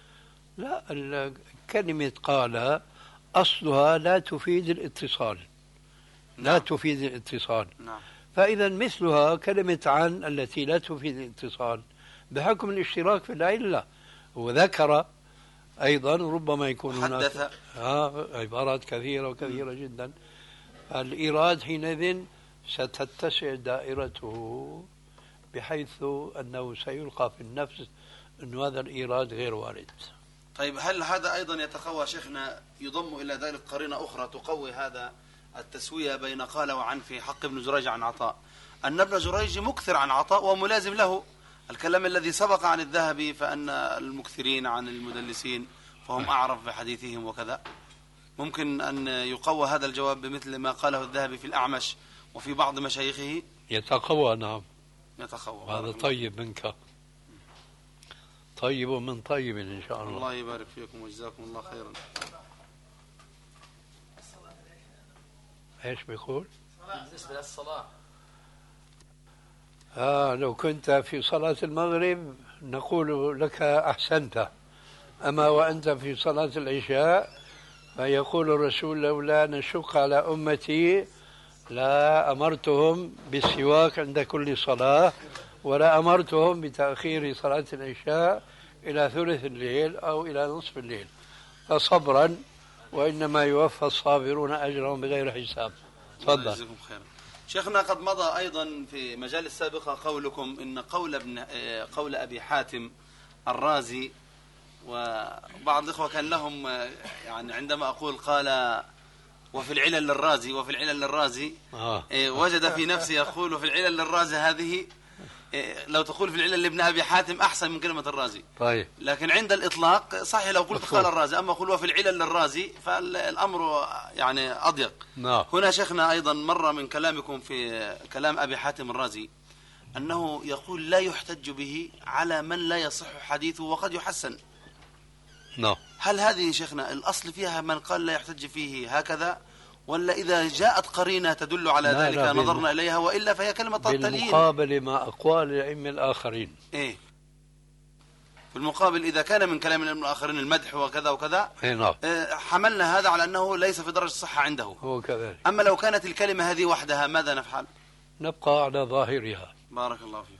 لا، كلمة قال أصلها لا تفيد الاتصال. لا نعم. تفيد الاتصال. نعم. فإذا مثلها كلمة عن التي لا تفيد الاتصال بحكم الاشتراك في العلة. وذكر أيضا ربما يكون هناك آه عبارات كثيرة وكثيرة م. جدا. الإيراد حينئذ ستتسع دائرته بحيث أنه سيلقى في النفس أن هذا الإيراد غير وارد. طيب هل هذا أيضا يتقوى شيخنا، يضم إلى ذلك قرينة أخرى تقوي هذا التسوية بين قال وعن في حق ابن جريج عن عطاء، أن ابن جريج مكثر عن عطاء وملازم له الكلام الذي سبق عن الذهبي، فأن المكثرين عن المدلسين فهم أعرف بحديثهم وكذا؟ ممكن أن يقوى هذا الجواب بمثل ما قاله الذهبي في الأعمش وفي بعض مشايخه؟ يتقوى. نعم يتقوى. هذا طيب منك، طيب من طيب إن شاء الله. الله يبارك فيكم وجزاكم الله خيرا. ايش بيقول؟ بالنسبة للصلاة، آه لو كنت في صلاة المغرب نقول لك أحسنت، أما وأنت في صلاة العشاء فيقول الرسول لولا نشق على أمتي لا أمرتهم بالسواك عند كل صلاة، ولا أمرتهم بتأخير صلاة العشاء إلى ثلث الليل أو إلى نصف الليل، فصبرا وإنما يوفى الصابرون أجرهم بغير حساب. تفضل. شيخنا، قد مضى أيضا في مجالس سابقة قولكم إن قول ابن قول أبي حاتم الرازي وبعض الإخوة كان لهم يعني عندما أقول قال وفي العلل للرازي وفي العلل للرازي آه. وجد في نفسه يقول في العلل للرازي هذه لو تقول في العلل لابن أبي حاتم أحسن من كلمة الرازي. طيب. لكن عند الإطلاق صحيح لو قلت مفهوم. قال الرازي، أما أقول وفي العلل للرازي فالأمر يعني أضيق. نعم. هنا شيخنا أيضا مرة من كلامكم في كلام أبي حاتم الرازي أنه يقول لا يحتج به على من لا يصح حديثه وقد يحسن. نعم. هل هذه شيخنا الأصل فيها من قال لا يحتج فيه هكذا، ولا إذا جاءت قرينة تدل على لا ذلك لا نظرنا إليها، وإلا فهي كلمة تليين بالمقابل مع أقوال الأئمة الآخرين؟ إيه بالمقابل إذا كان من كلام الأئمة الآخرين المدح وكذا وكذا إيه نعم. حملنا هذا على أنه ليس في درجة الصحة عنده. هو كذلك. أما لو كانت الكلمة هذه وحدها ماذا نفعل؟ نبقى على ظاهرها. بارك الله فيك.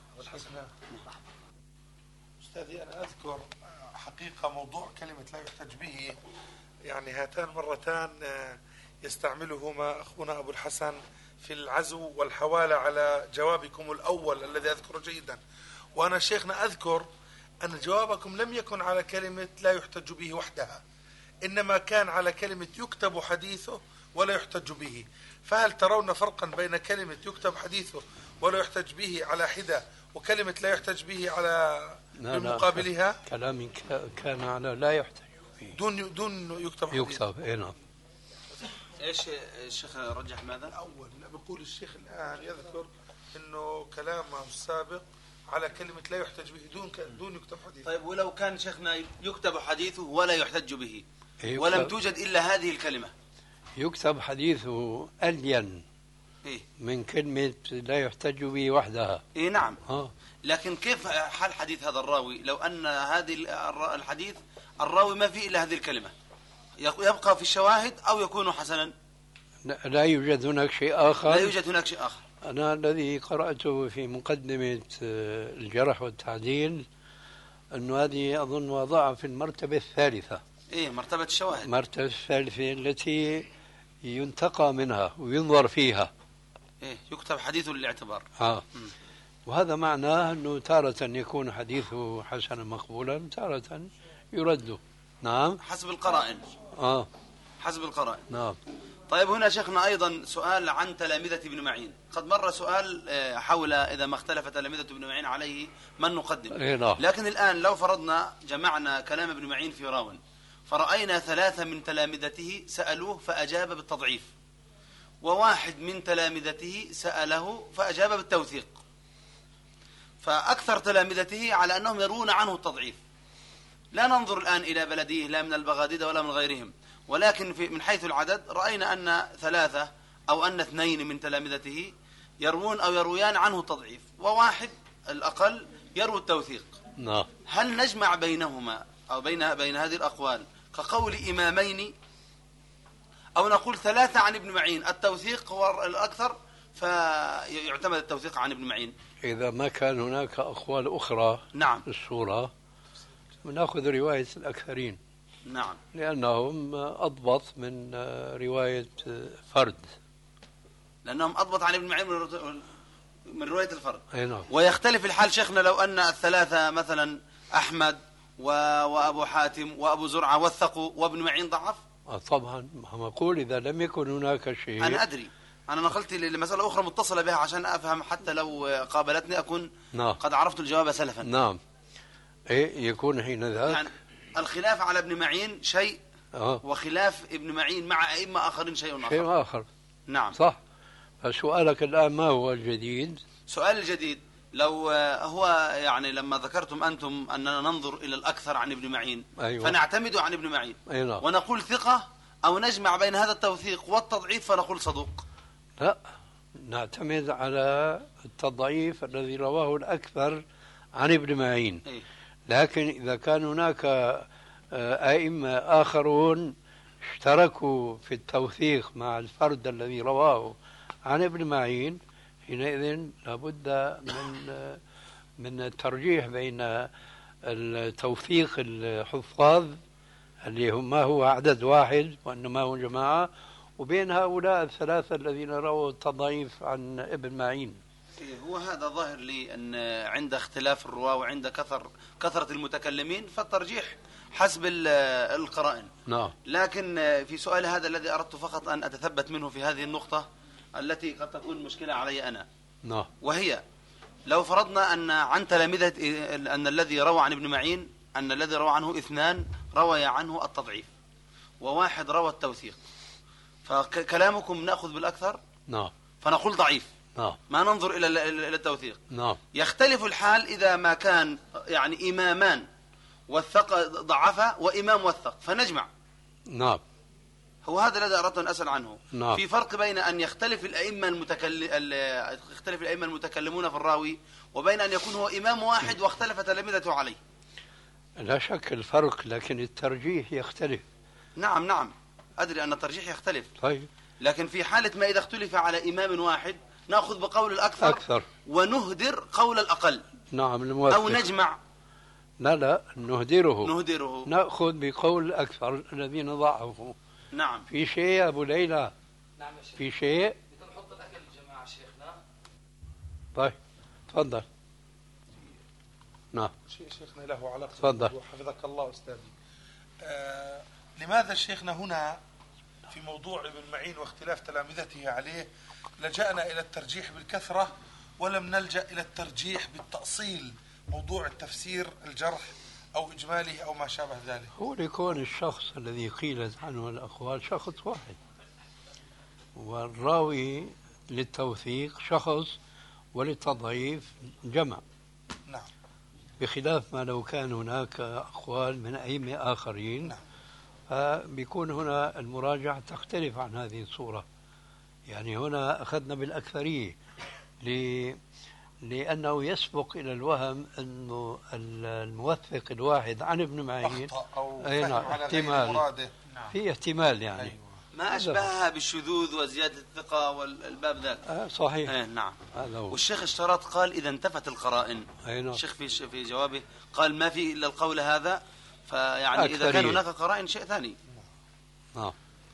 أستاذي أنا أذكر حقيقة موضوع كلمة لا يحتج به، يعني هاتان مرتان يستعملهما أخونا أبو الحسن في العزو والحوالة على جوابكم الأول الذي أذكره جيدا، وأنا شيخنا أذكر أن جوابكم لم يكن على كلمة لا يحتج به وحدها، إنما كان على كلمة يكتب حديثه ولا يحتج به. فهل ترون فرقا بين كلمة يكتب حديثه ولا يحتج به على حدة وكلمة لا يحتج به على مقابلها؟ كلامي كان على لا يحتج به دون دون يكتب حديثه. يكتب. إيه نعم. إيش الشيخ رجح ماذا؟ الأول بقول الشيخ الآن يذكر إنه كلامه السابق على كلمة لا يحتج به دون دون يكتب حديثه. طيب ولو كان شيخنا يكتب حديثه ولا يحتج به إيه ولم توجد إلا هذه الكلمة؟ يكتب حديثه ألين إيه؟ من كلمة لا يحتج به وحدها. إيه نعم. آه. لكن كيف حال حديث هذا الراوي لو أن هذه الحديث الراوي ما فيه إلا هذه الكلمة، يبقى في الشواهد أو يكون حسنا؟ لا يوجد هناك شيء آخر. لا يوجد هناك شيء آخر. أنا الذي قرأته في مقدمة الجرح والتعديل أنه هذه أظن وضعها في المرتبة الثالثة. إيه مرتبة الشواهد. المرتبة الثالثة التي ينتقى منها وينظر فيها. إيه يكتب حديثه للاعتبار. آه. وهذا معناه أنه تارة يكون حديثه حسنا مقبولا، تارة يرد. نعم. حسب القرائن. آه. حسب القرائن. نعم. طيب هنا شيخنا أيضا سؤال عن تلامذة ابن معين. قد مر سؤال حول إذا ما اختلف تلامذة ابن معين عليه من نقدم. إيه نعم. لكن الآن لو فرضنا جمعنا كلام ابن معين في راو فرأينا ثلاثة من تلامذته سألوه فأجاب بالتضعيف، وواحد من تلامذته سأله فأجاب بالتوثيق، فأكثر تلامذته على أنهم يرون عنه التضعيف. لا ننظر الآن إلى بلديه لا من البغاديد ولا من غيرهم، ولكن في من حيث العدد رأينا أن ثلاثة أو أن اثنين من تلامذته يروون أو يرويان عنه التضعيف، وواحد الأقل يروي التوثيق. نعم. هل نجمع بينهما أو بين بين هذه الأقوال كقول إمامين، أو نقول ثلاثة عن ابن معين التوثيق هو الأكثر فيعتمد التوثيق عن ابن معين؟ إذا ما كان هناك أقوال أخرى نعم في الصورة نأخذ رواية الأكثرين. نعم. لأنهم أضبط من رواية فرد. لأنهم أضبط عن ابن معين من رواية الفرد. نعم. ويختلف الحال شيخنا لو أن الثلاثة مثلا أحمد و... وأبو حاتم وأبو زرعة وثقوا وابن معين ضعف. طبعا ما أقول إذا لم يكن هناك شيء. أنا أدري، أنا نقلت لمسألة أخرى متصلة بها عشان أفهم حتى لو قابلتني أكون نعم. قد عرفت الجواب سلفا. نعم. إيه يكون حين ذاك يعني الخلاف على ابن معين شيء آه. وخلاف ابن معين مع أئمة آخرين شيء آخر. شيء آخر. نعم صح. فسؤالك الآن ما هو الجديد؟ سؤال الجديد لو هو يعني لما ذكرتم أنتم أننا ننظر إلى الأكثر عن ابن معين. أيوة. فنعتمد عن ابن معين. أيوة. ونقول ثقة أو نجمع بين هذا التوثيق والتضعيف فنقول صدوق. لا نعتمد على التضعيف الذي رواه الأكثر عن ابن معين. إيه؟ لكن إذا كان هناك أئمة آخرون اشتركوا في التوثيق مع الفرد الذي رواه عن ابن معين حينئذ لابد من من الترجيح بين التوثيق الحفاظ اللي هم ما هو عدد واحد وإنما هو جماعة وبين هؤلاء الثلاثة الذين رووا التضعيف عن ابن معين. هو هذا ظاهر لي أن عند اختلاف الرواة وعند كثر كثرة المتكلمين فالترجيح حسب القرائن. نعم. لكن في سؤال هذا الذي أردت فقط أن أتثبت منه في هذه النقطة التي قد تكون مشكلة علي أنا. نعم. وهي لو فرضنا أن عن تلامذة أن الذي روى عن ابن معين أن الذي روى عنه اثنان روي عنه التضعيف وواحد روى التوثيق، فكلامكم نأخذ بالأكثر. نعم. فنقول ضعيف. نعم. ما ننظر إلى إلى التوثيق. نعم. يختلف الحال إذا ما كان يعني إمامان وثق ضعفا وإمام وثق فنجمع. نعم. هو هذا الذي أردت أن أسأل عنه. نعم. في فرق بين أن يختلف الأئمة المتكلم يختلف الأئمة المتكلمون في الراوي وبين أن يكون هو إمام واحد واختلف تلامذته عليه. لا شك الفرق، لكن الترجيح يختلف. نعم نعم أدري أن الترجيح يختلف. طيب. لكن في حالة ما إذا اختلف على إمام واحد نأخذ بقول الأكثر أكثر ونهدر قول الأقل. نعم الموافق. أو نجمع. لا لا نهدره نهدره نأخذ بقول الأكثر الذين ضعفوا. نعم. في شيء يا أبو ليلى؟ نعم يا شيخ. في شيء؟ نحط الأكل للجماعة شيخنا. طيب تفضل. نعم. شيء شيخنا له علاقة. تفضل. حفظك الله أستاذي. آه لماذا شيخنا هنا في موضوع ابن معين واختلاف تلامذته عليه لجأنا إلى الترجيح بالكثرة ولم نلجأ إلى الترجيح بالتأصيل، موضوع التفسير الجرح أو إجماله أو ما شابه ذلك؟ هو ليكون الشخص الذي قيلت عنه الأقوال شخص واحد، والراوي للتوثيق شخص وللتضعيف جمع. نعم. بخلاف ما لو كان هناك أقوال من أئمة آخرين. نعم. فبيكون هنا المراجعة تختلف عن هذه الصورة. يعني هنا أخذنا بالأكثرية ل... لأنه يسبق إلى الوهم أنه الموثق الواحد عن ابن معين أخطأ أو فهم على احتمال. غير مراده. نعم. في احتمال يعني. أيوة. ما أشبهها بالشذوذ وزيادة الثقة والباب ذاك. آه صحيح. ايه نعم. هذا هو. والشيخ اشترط قال إذا انتفت القرائن. نعم. الشيخ في في جوابه قال ما في إلا القول هذا، فيعني إذا كان هناك قرائن شيء ثاني. نعم.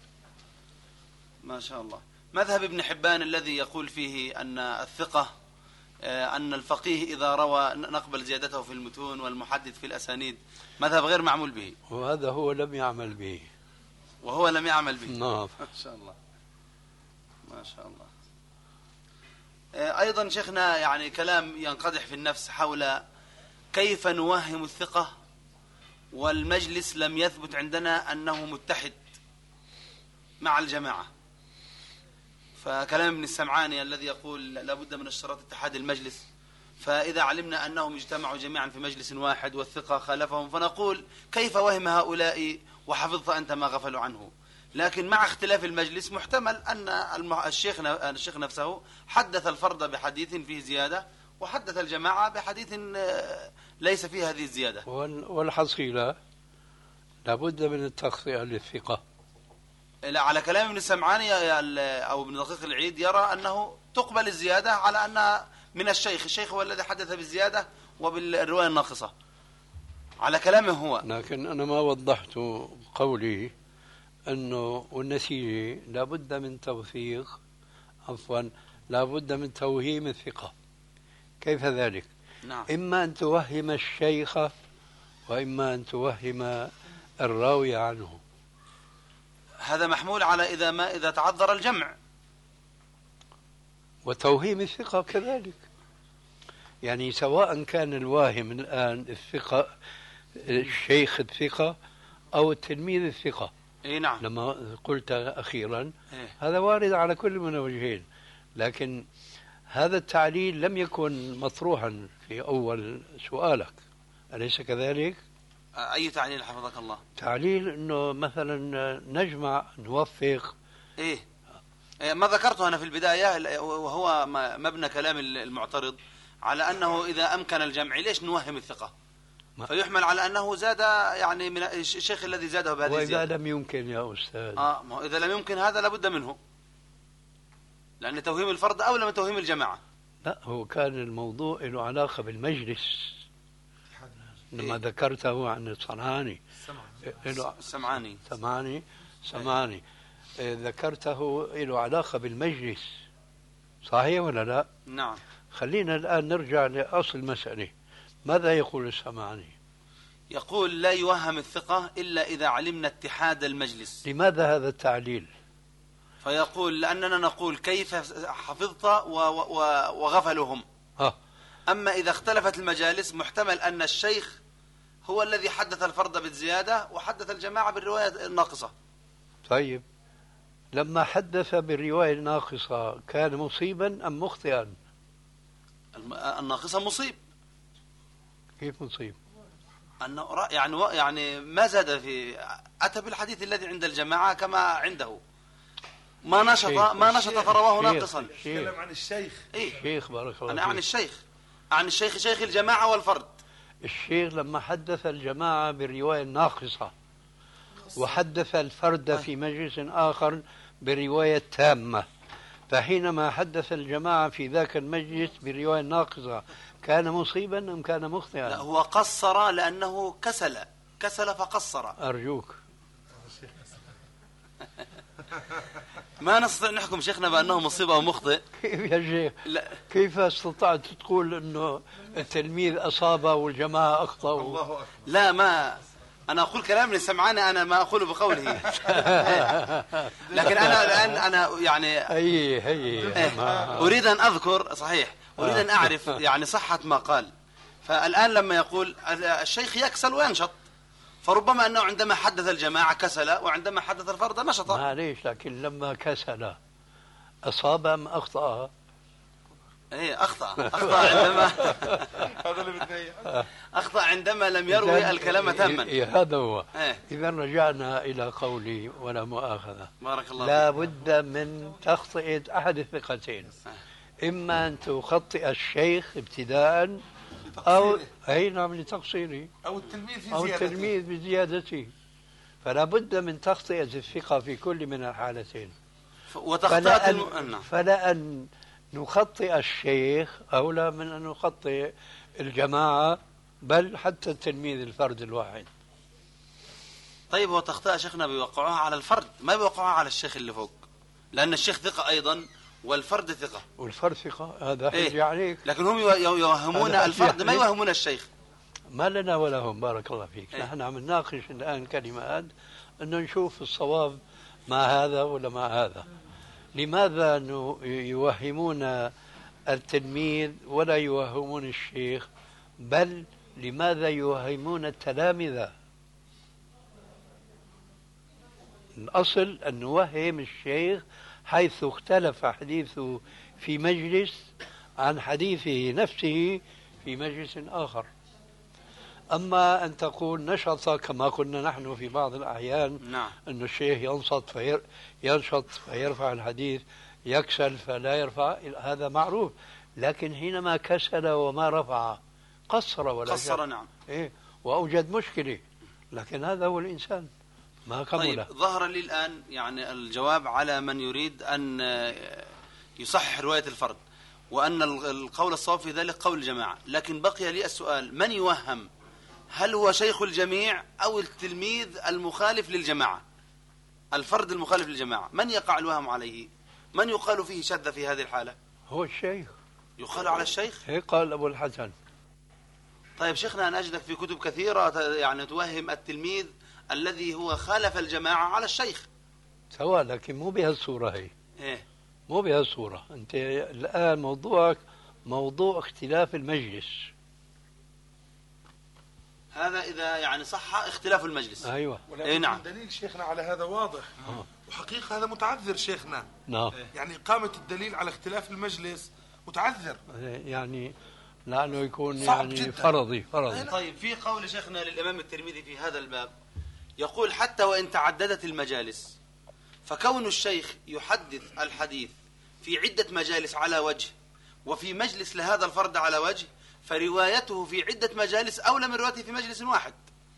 ما شاء الله. مذهب ابن حبان الذي يقول فيه أن الثقة أن الفقيه إذا روى نقبل زيادته في المتون والمحدث في الأسانيد، مذهب غير معمول به. وهذا هو لم يعمل به. وهو لم يعمل به. نعم. ما شاء الله. ما شاء الله. أيضا شيخنا يعني كلام ينقدح في النفس حول كيف نوهم الثقة والمجلس لم يثبت عندنا أنه متحد مع الجماعة. فكلام ابن السمعاني الذي يقول لابد من اشتراط اتحاد المجلس، فإذا علمنا أنهم اجتمعوا جميعا في مجلس واحد والثقة خالفهم فنقول كيف وهم هؤلاء وحفظت أنت ما غفلوا عنه. لكن مع اختلاف المجلس محتمل أن الشيخ الشيخ نفسه حدث الفرد بحديث فيه زيادة وحدث الجماعة بحديث ليس فيه هذه الزيادة. والحصيلة لابد من التخطئة للثقة. لا، على كلام ابن السمعاني أو ابن دقيق العيد يرى أنه تقبل الزيادة على أنها من الشيخ، الشيخ هو الذي حدث بالزيادة وبالرواية الناقصة على كلامه هو. لكن أنا ما وضحت قولي أنه والنتيجة لابد من توثيق عفوا لابد من توهيم الثقة. كيف ذلك؟ نعم. إما أن توهم الشيخ وإما أن توهم الراوي عنه. هذا محمول على إذا ما إذا تعذر الجمع. وتوهيم الثقة كذلك، يعني سواء كان الواهم الآن الثقة الشيخ الثقة أو التلميذ الثقة. إيه نعم. لما قلت أخيرا إيه؟ هذا وارد على كل من الوجهين، لكن هذا التعليل لم يكن مطروحا في أول سؤالك، أليس كذلك؟ أي تعليل حفظك الله؟ تعليل أنه مثلا نجمع نوفق. إيه ما ذكرته أنا في البداية وهو مبنى كلام المعترض على أنه إذا أمكن الجمع ليش نوهم الثقة؟ فيحمل على أنه زاد يعني من الشيخ الذي زاده بهذه وإذا الزيادة. لم يمكن يا أستاذ آه ما إذا لم يمكن هذا لابد منه، لأن توهيم الفرد أولى من توهيم الجماعة. لا، هو كان الموضوع له علاقة بالمجلس لما إيه؟ ذكرته عن الصنعاني السمعاني سمعاني سمعاني إيه؟ ذكرته له علاقة بالمجلس، صحيح ولا لا؟ نعم. خلينا الآن نرجع لأصل المسألة. ماذا يقول السمعاني؟ يقول لا يوهم الثقة إلا إذا علمنا اتحاد المجلس. لماذا هذا التعليل؟ فيقول لأننا نقول كيف حفظت وغفلهم. آه. أما إذا اختلفت المجالس محتمل أن الشيخ هو الذي حدث الفرد بالزيادة وحدث الجماعة بالرواية الناقصة. طيب لما حدث بالرواية الناقصة كان مصيبا أم مخطئا؟ الناقصة مصيب. كيف مصيب؟ أنه يعني يعني ما زاد في أتى بالحديث الذي عند الجماعة كما عنده، ما نشط ما نشط فرواه ناقصا. تكلم عن الشيخ. إيه؟ الشيخ بارك الله أنا عن الشيخ، عن الشيخ شيخ الجماعة والفرد. الشيخ لما حدث الجماعة بالرواية الناقصة وحدث الفرد في مجلس آخر برواية تامة، فحينما حدث الجماعة في ذاك المجلس بالرواية الناقصة كان مصيبا أم كان مخطئا؟ لا، هو قصر لأنه كسل كسل فقصر. أرجوك. ما نستطيع نحكم شيخنا بأنه مصيب أو مخطئ. كيف يا شيخ؟ لا. كيف استطعت تقول أنه التلميذ أصاب والجماعة أخطأوا؟ الله أكبر. لا، ما أنا أقول كلام للسمعان، أنا ما أقوله بقوله. لكن أنا الآن أنا يعني هي هي أريد أن أذكر صحيح، أريد أن أعرف يعني صحة ما قال. فالآن لما يقول الشيخ يكسل وينشط، فربما أنه عندما حدث الجماعة كسل وعندما حدث الفرد نشط. معليش، لكن لما كسل أصاب أم أخطأ؟ ايه اخطا اخطا عندما هذا اللي بدنا اخطا عندما لم يروي الكلام تاما. إيه هذا هو. إيه؟ اذا رجعنا الى قولي ولا مؤاخذه، بارك الله لا فيك. بد من تخطئه احد الثقتين، اما ان تخطئ الشيخ ابتداء او اي نعم لتقصيره او التلميذ في او زيادته. التلميذ بزيادته، فلا بد من تخطئه الثقه في كل من الحالتين. وتخطئه الم... الم... فلا ان نخطئ الشيخ أولى من أن نخطئ الجماعة، بل حتى التلميذ الفرد الواحد. طيب وتخطئ شيخنا بيوقعوها على الفرد، ما بيوقعوها على الشيخ اللي فوق، لأن الشيخ ثقة أيضا والفرد ثقة. والفرد ثقة، هذا حجة إيه؟ عليك. لكن هم يوهمون الفرد ما يوهمون الشيخ. ما لنا ولا هم، بارك الله فيك. إيه؟ نحن عم نناقش الآن كلمات أنه نشوف الصواب مع هذا ولا مع هذا. لماذا يوهمون التلميذ ولا يوهمون الشيخ، بل لماذا يوهمون التلامذة؟ الأصل أن نوهم الشيخ حيث اختلف حديثه في مجلس عن حديثه نفسه في مجلس آخر. أما أن تقول نشط كما قلنا نحن في بعض الأحيان، نعم. أن الشيخ ينشط فير ينشط فيرفع الحديث، يكسل فلا يرفع، هذا معروف. لكن حينما كسل وما رفع قصر ولا قصر. نعم. إيه؟ وأوجد مشكلة، لكن هذا هو الإنسان ما كمل. طيب ظهر لي الآن يعني الجواب على من يريد أن يصحح رواية الفرد، وأن القول الصواب في ذلك قول الجماعة. لكن بقي لي السؤال، من يوهم؟ هل هو شيخ الجميع أو التلميذ المخالف للجماعة، الفرد المخالف للجماعة؟ من يقع الوهم عليه؟ من يقال فيه شذ في هذه الحالة؟ هو الشيخ. يقال على الشيخ؟ هيك قال أبو الحسن. طيب شيخنا، أنا أجدك في كتب كثيرة يعني توهم التلميذ الذي هو خالف الجماعة على الشيخ. سواء، لكن مو بهالصورة هي. إيه؟ مو بهالصورة. أنت الآن موضوعك موضوع اختلاف المجلس. هذا إذا يعني صح اختلاف المجلس. أيوة. إيه نعم. دليل شيخنا على هذا واضح. آه. وحقيقة هذا متعذر شيخنا. نعم. يعني إقامة الدليل على اختلاف المجلس متعذر. يعني لأنه يكون صعب يعني جداً. فرضي فرضي. طيب في قول شيخنا للإمام الترمذي في هذا الباب يقول حتى وإن تعددت المجالس، فكون الشيخ يحدث الحديث في عدة مجالس على وجه، وفي مجلس لهذا الفرد على وجه، فروايته في عدة مجالس أولى من روايته في مجلس واحد.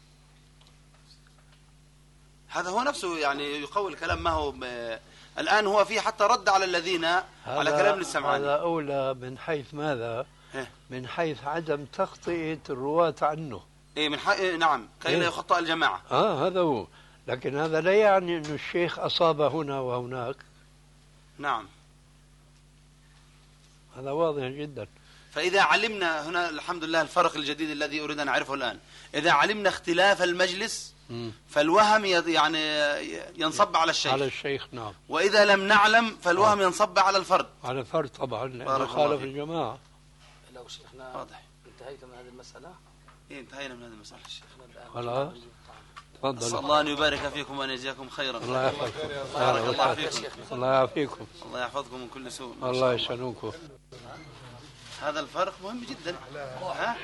هذا هو نفسه يعني يقول الكلام. ما هو ب... الآن هو في حتى رد على الذين على كلام السمعاني. هذا أولى من حيث ماذا؟ إيه؟ من حيث عدم تخطئة الرواة عنه. إيه من حي... إيه نعم، كي لا إيه؟ يخطئ الجماعة. آه هذا هو. لكن هذا لا يعني أن الشيخ أصاب هنا وهناك. نعم. هذا واضح جدا. فإذا علمنا هنا الحمد لله الفرق الجديد الذي أريد أن أعرفه الآن، إذا علمنا اختلاف المجلس فالوهم يعني ينصب على الشيخ على الشيخ نعم، وإذا لم نعلم فالوهم ينصب على الفرد، على الفرد طبعا لأنه بارك الله خالف فيك. الجماعة. لو شيخنا واضح. انتهيت من هذه المسألة. إيه انتهينا من هذه المسألة. خلاص أسأل تفضل. الله أن يبارك فيكم وأن يجزاكم خيرا. الله يحفظكم. بارك الله فيكم. الله يعافيكم. الله يحفظكم من كل سوء. الله يشانوكم. هذا الفرق مهم جدا. ها؟